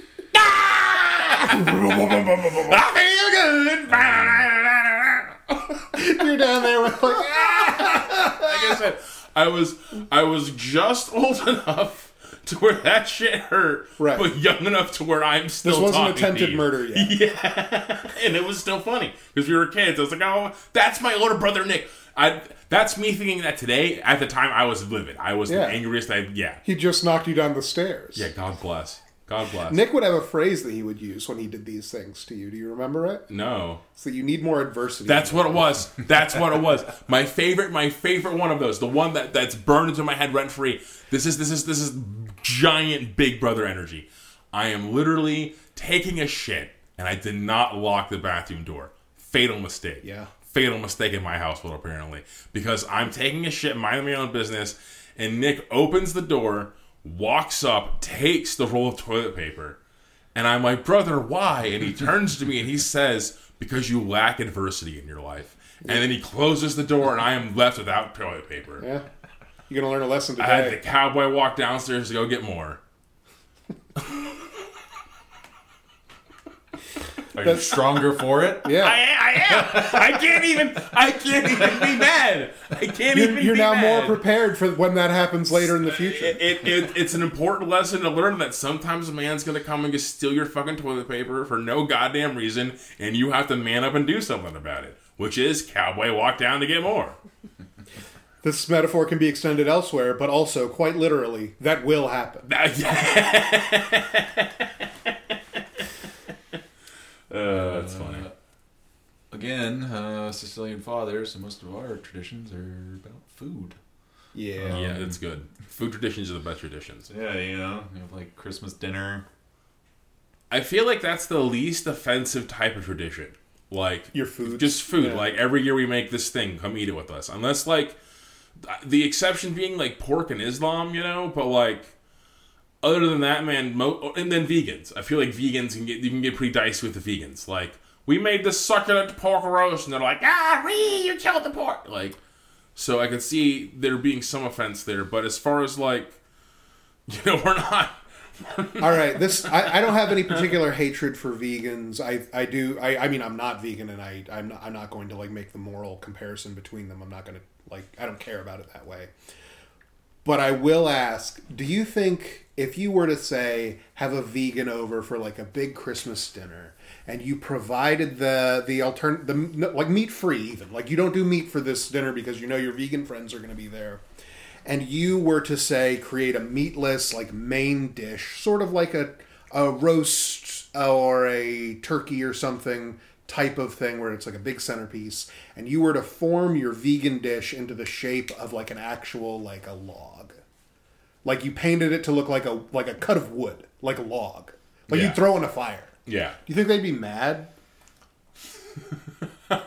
I feel good. You're down there with like I said, I was just old enough to where that shit hurt, right, but young enough to where I'm still This wasn't attempted murder yet. Yeah. And it was still funny. Because we were kids. I was like, oh, that's my older brother, Nick. That's me thinking that today. At the time, I was livid. I was the angriest. He just knocked you down the stairs. Yeah, God bless. God bless. Nick would have a phrase that he would use when he did these things to you. Do you remember it? No. So you need more adversity. That's what it was. That's what it was. My favorite one of those. The one that's burned into my head rent free. This is giant Big Brother energy. I am literally taking a shit, and I did not lock the bathroom door. Fatal mistake. Yeah. Fatal mistake in my household, apparently. Because I'm taking a shit, minding my own business, and Nick opens the door, walks up, takes the roll of toilet paper, and I'm like, brother, why? And he turns to me and he says, because you lack adversity in your life. And then he closes the door, and I am left without toilet paper. Yeah. You're going to learn a lesson today. I had the cowboy walk downstairs to go get more. Are you stronger for it? Yeah. I am. I can't even be mad. You're now more prepared for when that happens later in the future. It's an important lesson to learn that sometimes a man's going to come and just steal your fucking toilet paper for no goddamn reason, and you have to man up and do something about it, which is cowboy walk down to get more. This metaphor can be extended elsewhere, but also, quite literally, that will happen. That's funny. Again, Sicilian fathers, so most of our traditions are about food. Yeah. Yeah, it's good. Food traditions are the best traditions. Yeah, you have like Christmas dinner. I feel like that's the least offensive type of tradition. Like, your food. Just food. Yeah. Like, every year we make this thing, come eat it with us. Unless, like, the exception being, like, pork and Islam, but, like, other than that, man, and then vegans. I feel like vegans you can get pretty dicey with the vegans. Like, we made this succulent pork roast, and they're like, you killed the pork. Like, So I can see there being some offense there. But as far as like, we're not. All right, I don't have any particular hatred for vegans. I mean I'm not vegan, and I'm not going to like make the moral comparison between them. I'm not going to I don't care about it that way. But I will ask, do you think if you were to say have a vegan over for like a big Christmas dinner and you provided like meat free even, like you don't do meat for this dinner because you know your vegan friends are going to be there, and you were to say create a meatless like main dish, sort of like a roast or a turkey or something type of thing where it's like a big centerpiece, and you were to form your vegan dish into the shape of like an actual like a log, like you painted it to look like a cut of wood, like a log, like you'd throw in a fire. Yeah. Do you think they'd be mad? I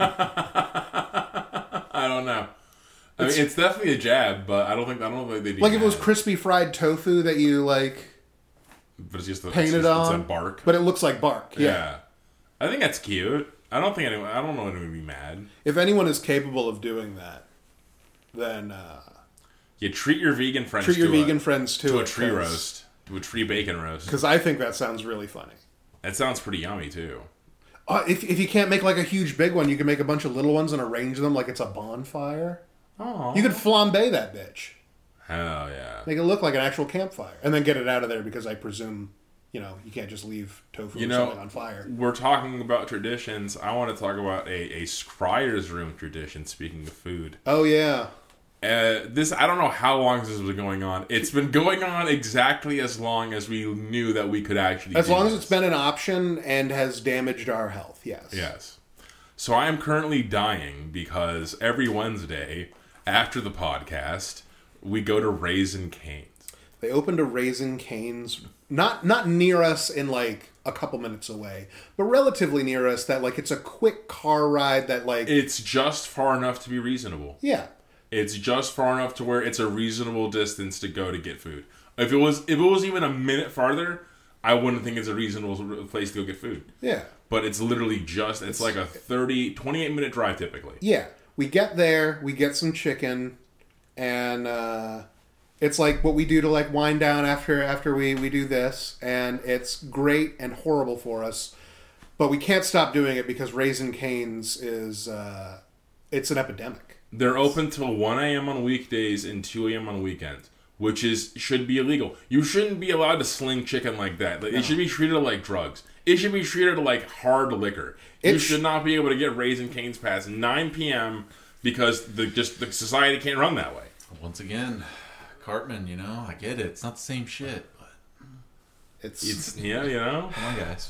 don't know. I mean, it's definitely a jab, but I don't think they'd be like mad. if it was crispy fried tofu that you like. But it's just painted on. It's a bark. But it looks like bark. Yeah. I think that's cute. I don't know anyone would be mad. If anyone is capable of doing that, then you treat your vegan friends. Treat your vegan friends to a tree roast, to a tree bacon roast. Because I think that sounds really funny. That sounds pretty yummy too. If you can't make like a huge big one, you can make a bunch of little ones and arrange them like it's a bonfire. Oh. You could flambe that bitch. Hell yeah. Make it look like an actual campfire. And then get it out of there because I presume, you can't just leave tofu or something on fire. We're talking about traditions. I want to talk about a Scryer's Room tradition, speaking of food. Oh, yeah. I don't know how long this was going on. It's been going on exactly as long as we knew that we could actually as long as it's been an option and has damaged our health, yes. Yes. So I am currently dying because every Wednesday after the podcast, we go to Raising Cane's. They opened a Raising Cane's, not near us in like a couple minutes away, but relatively near us that like it's a quick car ride that like... It's just far enough to be reasonable. Yeah. It's just far enough to where it's a reasonable distance to go to get food. If it was even a minute farther, I wouldn't think it's a reasonable place to go get food. Yeah. But it's literally it's like a 28 minute drive typically. Yeah. We get there, we get some chicken, and it's like what we do to like wind down after we do this, and it's great and horrible for us, but we can't stop doing it because Raising Cane's is it's an epidemic. They're open till 1 a.m. on weekdays and 2 a.m. on weekends, which should be illegal. You shouldn't be allowed to sling chicken like that. It should be treated like drugs. It should be treated like hard liquor. You should not be able to get Raising Cane's past 9 p.m. because the society can't run that way. Once again, Cartman, I get it. It's not the same shit, but it's Come on, guys.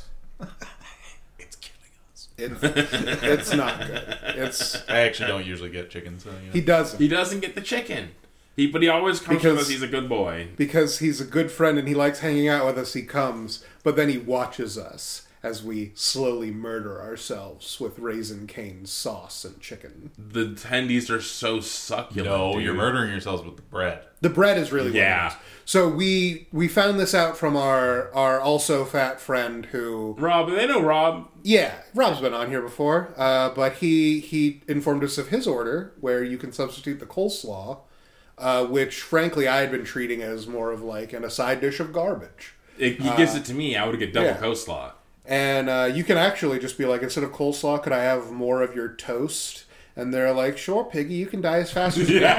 It's killing us. It's not good. I actually don't usually get chicken, so He doesn't. He doesn't get the chicken. But he always comes with us. He's a good boy. Because he's a good friend and he likes hanging out with us. He comes, but then he watches us as we slowly murder ourselves with Raising Cane's sauce and chicken. The tendies are so succulent. No, dude. You're murdering yourselves with the bread. The bread is really what it is. So we found this out from our also fat friend who... Rob, they know Rob. Yeah, Rob's been on here before, but he informed us of his order where you can substitute the coleslaw, which frankly I had been treating as more of like a side dish of garbage. He gives it to me. I would get double coleslaw. And you can actually just be like, instead of coleslaw, could I have more of your toast? And they're like, sure, Piggy, you can die as fast as you want.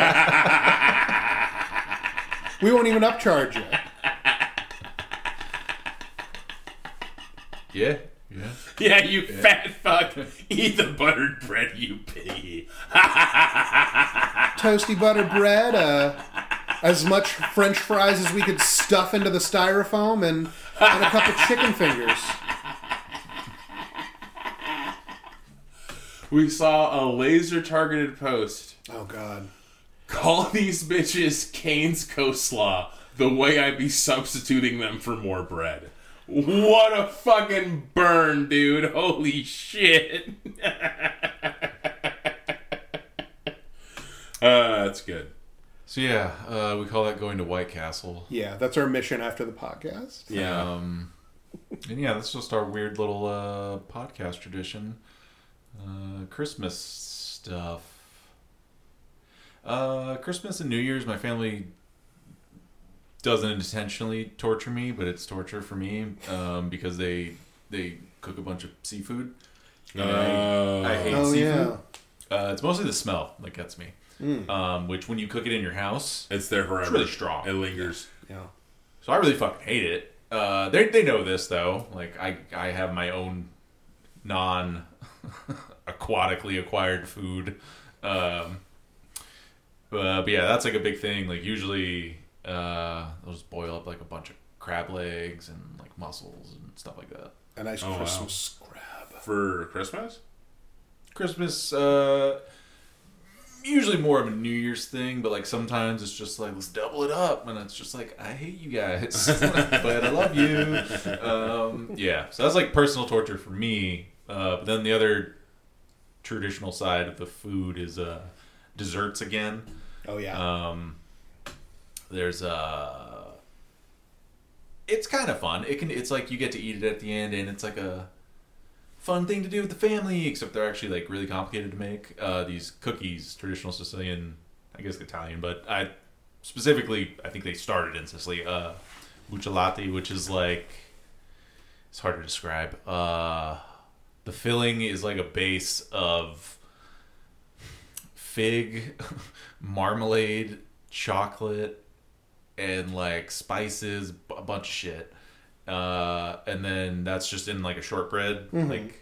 We won't even upcharge you. Yeah. Yeah, you fat fuck. Eat the buttered bread, you piggy. Toasty buttered bread, as much French fries as we could stuff into the styrofoam, and a couple chicken fingers. We saw a laser-targeted post. Oh, God. Call these bitches Cane's coleslaw the way I'd be substituting them for more bread. What a fucking burn, dude. Holy shit. That's good. So yeah, we call that going to White Castle. Yeah, that's our mission after the podcast. Yeah. And yeah, that's just our weird little podcast tradition. Christmas stuff. Christmas and New Year's, my family doesn't intentionally torture me, but it's torture for me because they cook a bunch of seafood. I hate seafood. Yeah. It's mostly the smell that gets me. Which when you cook it in your house, it's there forever. It's really strong. It lingers. Yeah. So I really fucking hate it. They know this though. Like I have my own non-aquatically acquired food. But yeah, that's like a big thing. Like usually, they'll just boil up like a bunch of crab legs and like mussels and stuff like that. A nice Christmas crab for Christmas. Usually more of a New Year's thing, but like sometimes it's just like let's double it up, and it's just like I hate you guys, but I love you. Yeah, so that's like personal torture for me. But then the other traditional side of the food is desserts again. Oh yeah. There's it's kind of fun. It's like you get to eat it at the end, and it's like a fun thing to do with the family, except they're actually like really complicated to make. These cookies, traditional Sicilian, I guess Italian, but I think they started in Sicily. Bucciolati, which is like, it's hard to describe. The filling is like a base of fig, marmalade, chocolate, and like spices, a bunch of shit. And then that's just in like a shortbread like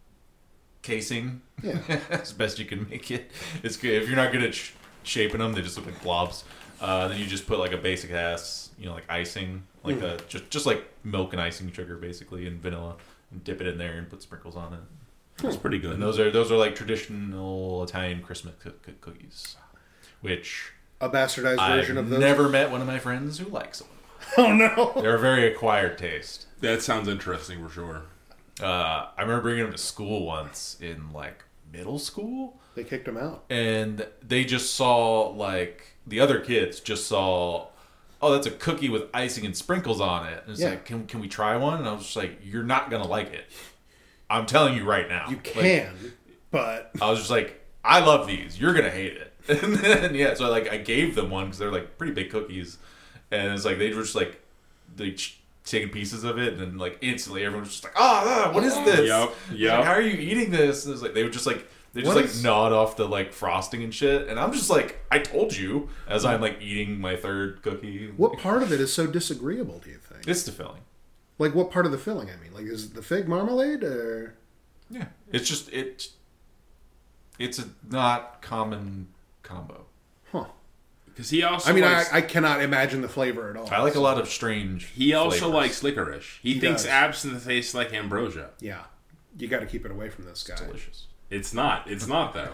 casing. Yeah. As best you can make it. It's good. If you're not good at shaping them, they just look like blobs. Then you just put like a basic ass, like icing, like just like milk and icing sugar basically, and vanilla, and dip it in there and put sprinkles on it. That's pretty good. And those are like traditional Italian Christmas cookies, which a bastardized version of those. I've never met one of my friends who likes them. Oh no! They're a very acquired taste. That sounds interesting for sure. I remember bringing them to school once in like middle school. They kicked them out, and they just saw like the other kids just saw, oh, that's a cookie with icing and sprinkles on it. And it's like, can we try one? And I was just like, you're not gonna like it. I'm telling you right now. You can, but I was just like, I love these. You're gonna hate it. And then so I gave them one because they're like pretty big cookies. And it's like they were just like taking pieces of it, and then like instantly everyone was just like, what is this? Yep. Like, how are you eating this? And it was like they would just like nod off the like frosting and shit, and I'm just like, I told you, as I'm like eating my third cookie. What part of it is so disagreeable, do you think? It's the filling. Like what part of the filling? I mean, like is it the fig marmalade or? Yeah, it's just it's a not common combo. Huh. Because he also, I cannot imagine the flavor at all. I like a lot of strange. He also flavors. likes licorice. He thinks does. absinthe tastes like ambrosia. Yeah, you got to keep it away from this guy. It's delicious. It's not. It's not though.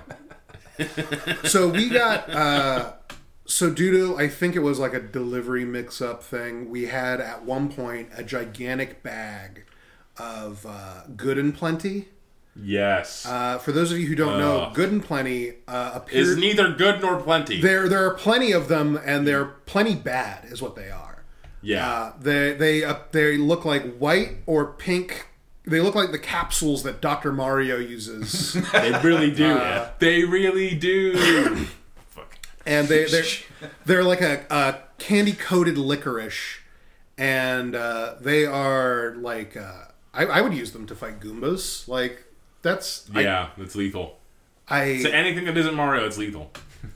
So we got. So due to, I think it was like a delivery mix-up thing, we had at one point a gigantic bag of Good and Plenty. Yes. For those of you who don't know, Good and Plenty appears... is neither good nor plenty. There are plenty of them, and they're plenty bad, is what they are. Yeah. They look like white or pink. They look like the capsules that Dr. Mario uses. They really do. They really do. And they're like a candy-coated licorice, and they are like... I would use them to fight Goombas. Like, that's... that's lethal. So anything that isn't Mario, it's lethal.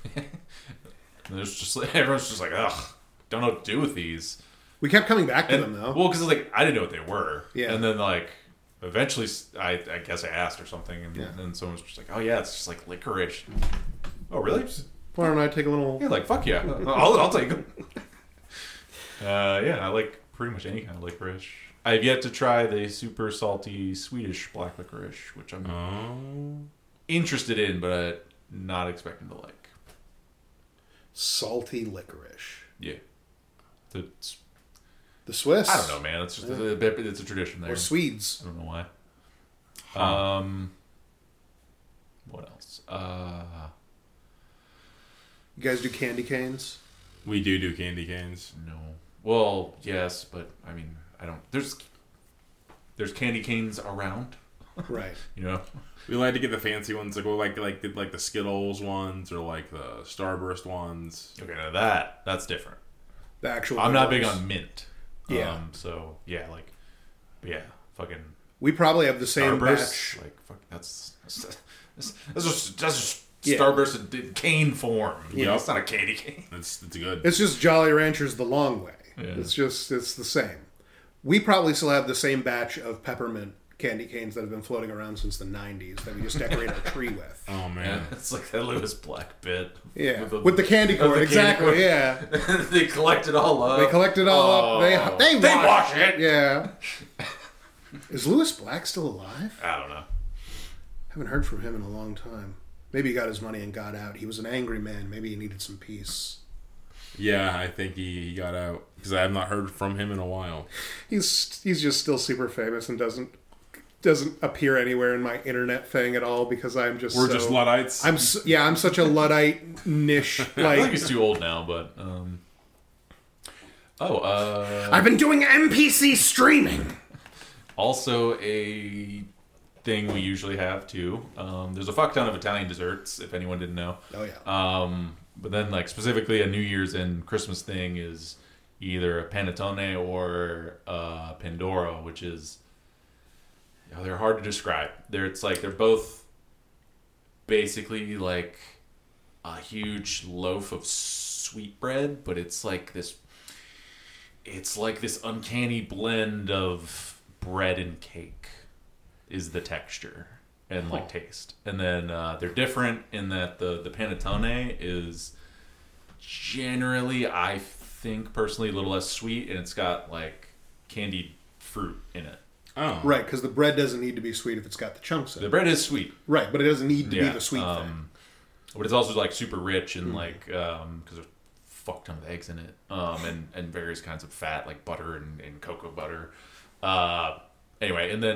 There's just everyone's just like, ugh, don't know what to do with these. We kept coming back to them, though. Well, because like I didn't know what they were. Yeah. And then like eventually, I guess I asked or something, and then someone was just like, oh yeah, it's just like licorice. Oh really? Why don't I take a little... Yeah, like fuck yeah, I'll take them. I like pretty much any kind of licorice. I've yet to try the super salty Swedish black licorice, which I'm interested in, but not expecting to like. Salty licorice. Yeah. The Swiss? I don't know, man. It's just it's a tradition there. Or Swedes. I don't know why. What else? You guys do candy canes? We do candy canes. No. Well, yes, but I mean, I don't. There's candy canes around. Right. You know? We like to get the fancy ones, like the Skittles ones or like the Starburst ones. Okay, now that's different. The actual. I'm not big on mint. Yeah. So yeah, like, yeah, fucking. We probably have the same Starburst, batch. like fuck, that's just Starburst in cane form. Yeah, it's not a candy cane. It's good. It's just Jolly Ranchers the long way. Yeah. It's the same. We probably still have the same batch of peppermint candy canes that have been floating around since the 90s that we just decorate our tree with. Oh man, it's like that Lewis Black bit. Yeah, with the candy corn, exactly. Yeah, they collect it all up. They collect it all up. They wash it. Yeah. Is Lewis Black still alive? I don't know. Haven't heard from him in a long time. Maybe he got his money and got out. He was an angry man. Maybe he needed some peace. Yeah, I think he got out because I have not heard from him in a while. He's just still super famous and doesn't appear anywhere in my internet thing at all because I'm just just Luddites. I'm such a Luddite niche. I think he's too old now, but I've been doing NPC streaming. Also a thing we usually have too. There's a fuck ton of Italian desserts, if anyone didn't know. Oh yeah. But then like specifically a New Year's and Christmas thing is either a panettone or a pandoro, which is they're hard to describe. They're both basically like a huge loaf of sweetbread, but it's like this uncanny blend of bread and cake is the texture and like taste. And then they're different in that the panettone is generally, I think personally, a little less sweet, and it's got like candied fruit in it. Oh, right, because the bread doesn't need to be sweet if it's got the chunks in it. The bread is sweet, right, but it doesn't need to be the sweet thing. But it's also like super rich and like because there's a fuck ton of eggs in it, and various kinds of fat like butter and cocoa butter. Anyway, and then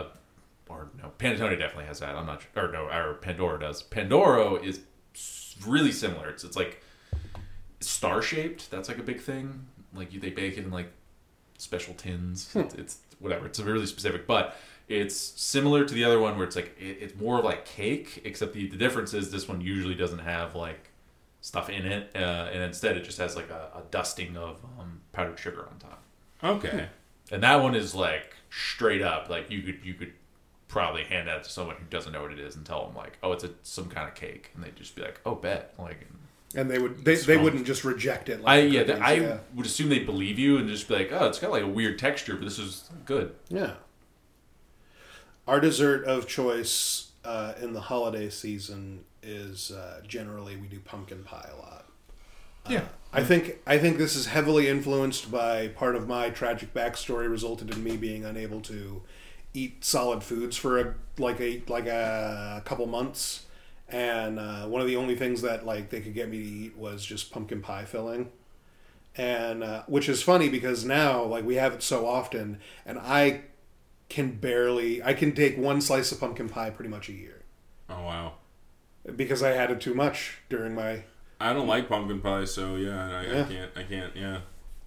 panettone definitely has that. I'm not sure, or Pandoro does. Pandoro is really similar. It's like star shaped. That's like a big thing. Like they bake it in like special tins. It's whatever. It's really specific, but it's similar to the other one where it's like it's more like cake, except the difference is this one usually doesn't have like stuff in it, and instead it just has like a dusting of powdered sugar on top. Okay. And that one is like straight up, like you could probably hand that to someone who doesn't know what it is and tell them like, oh, it's some kind of cake, and they'd just be like, oh, bet, like. And they wouldn't just reject it. Like I would assume they'd believe you and just be like, oh, it's got like a weird texture, but this is good. Yeah. Our dessert of choice in the holiday season is generally we do pumpkin pie a lot. Yeah. I think this is heavily influenced by part of my tragic backstory resulted in me being unable to eat solid foods for a couple months, and one of the only things that like they could get me to eat was just pumpkin pie filling, and which is funny because now like we have it so often, and I can take one slice of pumpkin pie pretty much a year. Oh wow! Because I had it too much during my. I don't like pumpkin pie, so I can't. Yeah.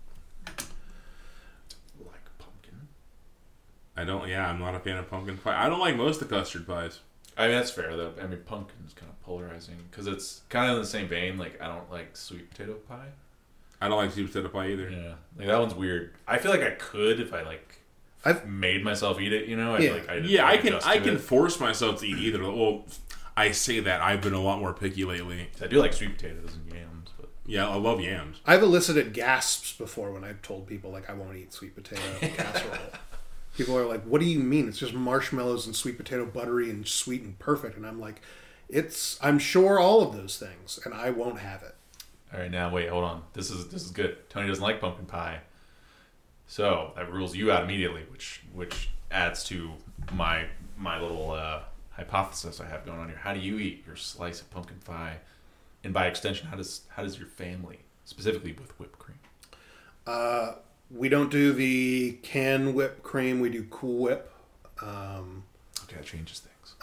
Like pumpkin. I don't. Yeah, I'm not a fan of pumpkin pie. I don't like most of the custard pies. I mean, that's fair though. I mean, pumpkin's kind of polarizing because it's kind of in the same vein. Like, I don't like sweet potato pie. I don't like sweet potato pie either. Yeah, like that one's weird. I feel like I could if I've made myself eat it. You know, I can force myself to eat either. Well, I say that I've been a lot more picky lately. I do like sweet potatoes and yams, but yeah, I love yams. I've elicited gasps before when I've told people like I won't eat sweet potato casserole. People are like, "What do you mean? It's just marshmallows and sweet potato, buttery and sweet and perfect." And I'm like, I'm sure all of those things, and I won't have it. All right, now wait, hold on. This is good. Tony doesn't like pumpkin pie, so that rules you out immediately, which adds to my little hypothesis I have going on here. How do you eat your slice of pumpkin pie, and by extension, how does your family, specifically with whipped cream? We don't do the canned whipped cream. We do Cool Whip. Okay, that changes things.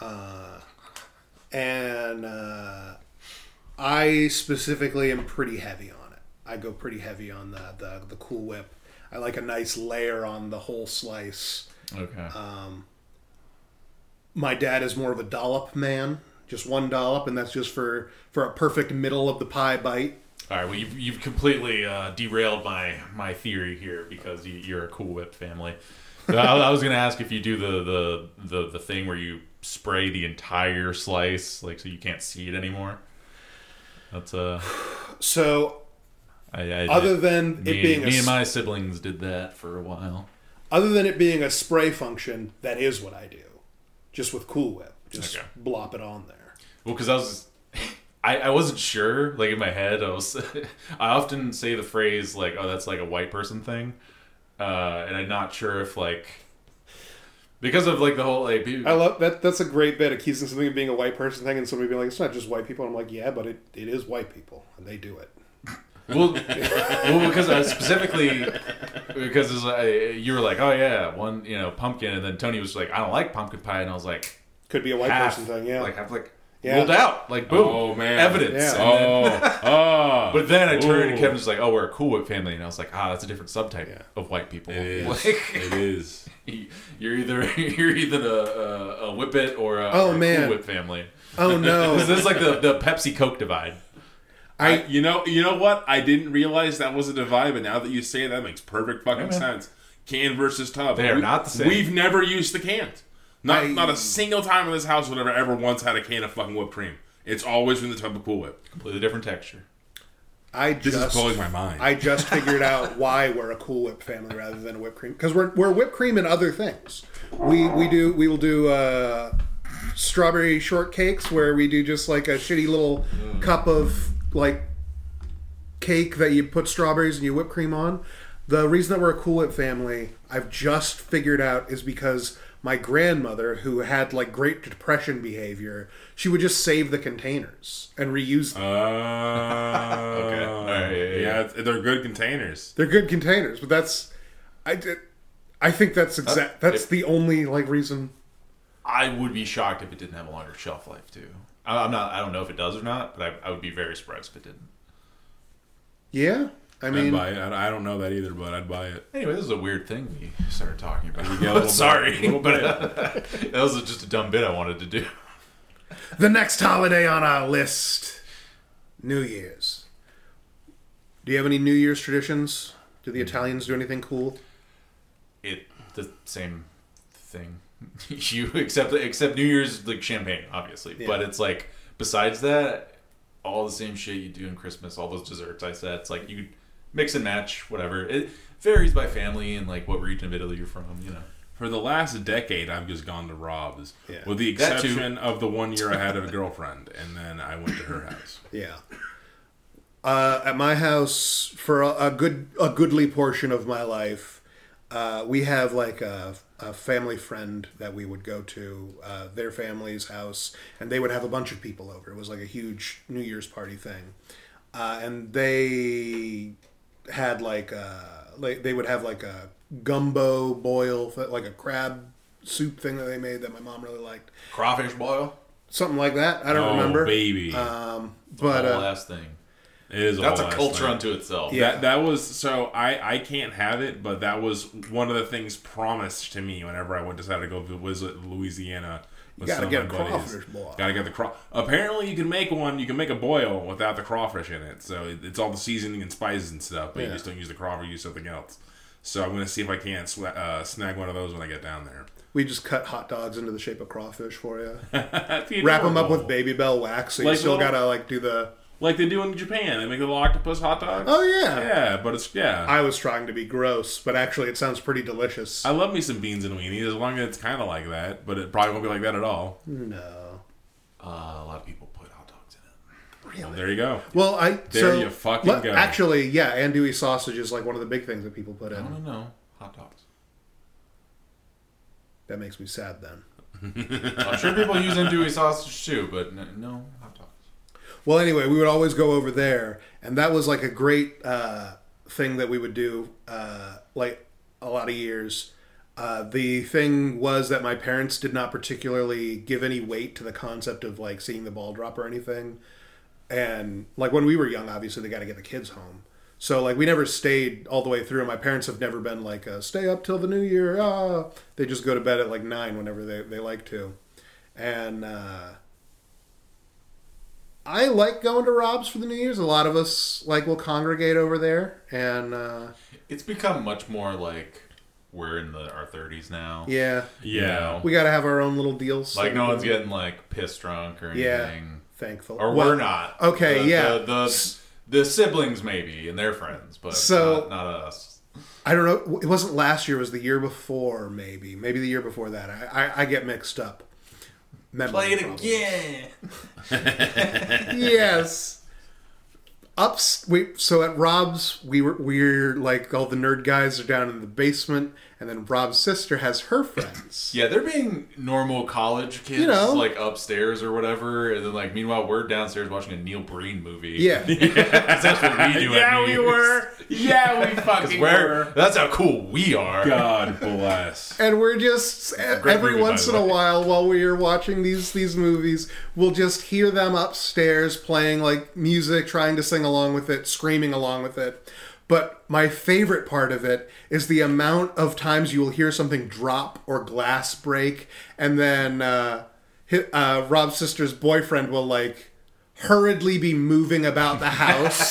And I specifically am pretty heavy on it. I go pretty heavy on the Cool Whip. I like a nice layer on the whole slice. Okay. My dad is more of a dollop man, just one dollop, and that's just for a perfect middle of the pie bite. All right, well, you've completely derailed my theory here because you're a Cool Whip family. I was going to ask if you do the thing where you spray the entire slice, like so you can't see it anymore. That's So, other than it being me and my siblings did that for a while. Other than it being a spray function, that is what I do, just with Cool Whip, just blop it on there. Well, because I wasn't sure, like in my head, I often say the phrase like, "Oh, that's like a white person thing," and I'm not sure if like because of like the whole like. I love that. That's a great bit, accusing something of being a white person thing, and somebody being like, "It's not just white people." I'm like, "Yeah, but it is white people, and they do it." Well, because specifically because you were like, "Oh yeah, one pumpkin," and then Tony was like, "I don't like pumpkin pie," and I was like, "Could be a white person thing, yeah." Ruled out, like boom, oh man, evidence. Yeah. But then I turned and Kevin was like, "Oh, we're a Cool Whip family," and I was like, that's a different subtype of white people. It is. It is. You're either a Whippet or a Cool Whip family. Oh no, this is like the Pepsi Coke divide. You know what? I didn't realize that was a divide, but now that you say it, that makes perfect fucking sense. Can versus tub. They are not the same. We've never used the cans. Not a single time in this house would have ever once had a can of fucking whipped cream. It's always been the tub of Cool Whip. Completely different texture. This is blowing my mind. I just figured out why we're a Cool Whip family rather than a whipped cream, because we're whipped cream and other things. We will do strawberry shortcakes where we do just like a shitty little cup of like cake that you put strawberries and you whip cream on. The reason that we're a Cool Whip family, I've just figured out, is because my grandmother, who had like Great Depression behavior, she would just save the containers and reuse them. Okay. All right, yeah, they're good containers. They're good containers, but I think that's the only like reason. I would be shocked if it didn't have a longer shelf life too. I don't know if it does or not, but I would be very surprised if it didn't. Yeah. I'd buy it. I don't know that either, but I'd buy it. Anyway, this is a weird thing we started talking about. Sorry, but that was just a dumb bit I wanted to do. The next holiday on our list, New Year's. Do you have any New Year's traditions? Do the Italians do anything cool? The same thing. Except New Year's, like champagne, obviously. Yeah. But it's like besides that, all the same shit you do in Christmas. All those desserts I said. It's like you mix and match, whatever. It varies by family and like what region of Italy you're from, For the last decade, I've just gone to Rob's, with the exception of the 1 year I had a girlfriend, and then I went to her house. Yeah. At my house, for a goodly portion of my life, we have like a family friend that we would go to their family's house, and they would have a bunch of people over. It was like a huge New Year's party thing, and they had like they would have like a gumbo boil, like a crab soup thing that they made that my mom really liked. Crawfish boil, something like that. I don't remember. Baby, but the whole last thing. It is that's a culture unto itself. Yeah, that was so. I can't have it, but that was one of the things promised to me whenever I decided to go visit Louisiana. You gotta get a crawfish boil. Gotta get the crawfish. Apparently, you can make one. You can make a boil without the crawfish in it. So it's all the seasoning and spices and stuff, but you just don't use the crawfish. You use something else. So I'm gonna see if I can't snag one of those when I get down there. We just cut hot dogs into the shape of crawfish for you. Wrap them up with Baby Bell wax, so you still gotta like do the. Like they do in Japan. They make little octopus hot dogs. Oh, yeah. Yeah, but it's, I was trying to be gross, but actually it sounds pretty delicious. I love me some beans and weenies, as long as it's kind of like that, but it probably won't be like that at all. No. A lot of people put hot dogs in it. Really? Well, there you go. Well, you fucking go. Actually, yeah, andouille sausage is like one of the big things that people put in. I don't know. Hot dogs. That makes me sad then. I'm sure people use andouille sausage too, but no hot dogs. Well, anyway, we would always go over there, and that was like a great thing that we would do, like a lot of years. The thing was that my parents did not particularly give any weight to the concept of like seeing the ball drop or anything, and like when we were young, obviously they got to get the kids home, so like we never stayed all the way through. My parents have never been like stay up till the new year. They just go to bed at like 9 whenever they like to. And I like going to Rob's for the New Year's. A lot of us will congregate over there, and it's become much more like we're in our 30s now. Yeah. You know? We got to have our own little deals. Like no one's getting pissed drunk or anything. Yeah. Thankful. Or we're not. Okay. The siblings maybe and their friends, but not us. I don't know. It wasn't last year. It was the year before, maybe the year before that. I get mixed up. Play it again. Yes. So at Rob's, we're like all the nerd guys are down in the basement, and then Rob's sister has her friends. Yeah, they're being normal college kids, like upstairs or whatever, and then meanwhile we're downstairs watching a Neil Breen movie. Yeah, that's what we do. Yeah, we were. Yeah, we fucking were. That's how cool we are. God bless. And we're just every once in a while we are watching these movies, we'll just hear them upstairs playing music, trying to sing along with it, screaming along with it. But my favorite part of it is the amount of times you will hear something drop or glass break, and then Rob's sister's boyfriend will hurriedly be moving about the house,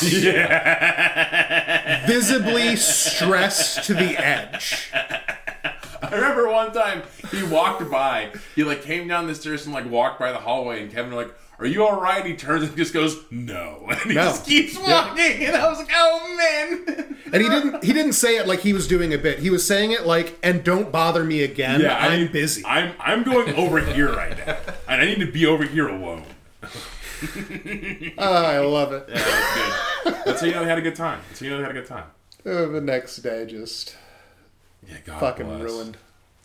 visibly stressed to the edge. I remember one time he walked by, he came down the stairs and walked by the hallway, and Kevin are you all right? He turns and just goes, no. And he just keeps walking. And I was like, oh, man. And he didn't say it like he was doing a bit. He was saying it and don't bother me again. Yeah, I'm busy. I'm going over here right now. And I need to be over here alone. I love it. Yeah, that's good. That's how you know they had a good time. The next day just fucking ruined.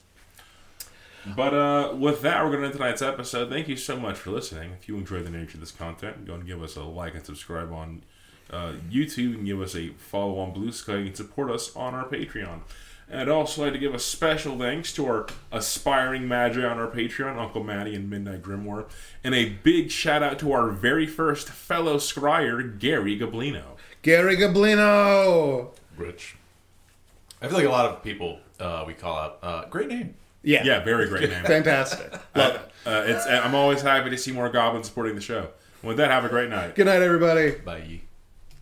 But with that, we're going to end tonight's episode. Thank you so much for listening. If you enjoy the nature of this content, go and give us a like and subscribe on YouTube, and give us a follow on Blue Sky, and support us on our Patreon. And I'd also like to give a special thanks to our aspiring magi on our Patreon, Uncle Matty and Midnight Grimoire, and a big shout out to our very first fellow scryer, Gary Gablino. Gary Gablino! Rich. I feel like a lot of people we call out. Great name. Yeah, very great name. Fantastic. Love it. I'm always happy to see more goblins supporting the show. With that, have a great night. Good night, everybody. Bye.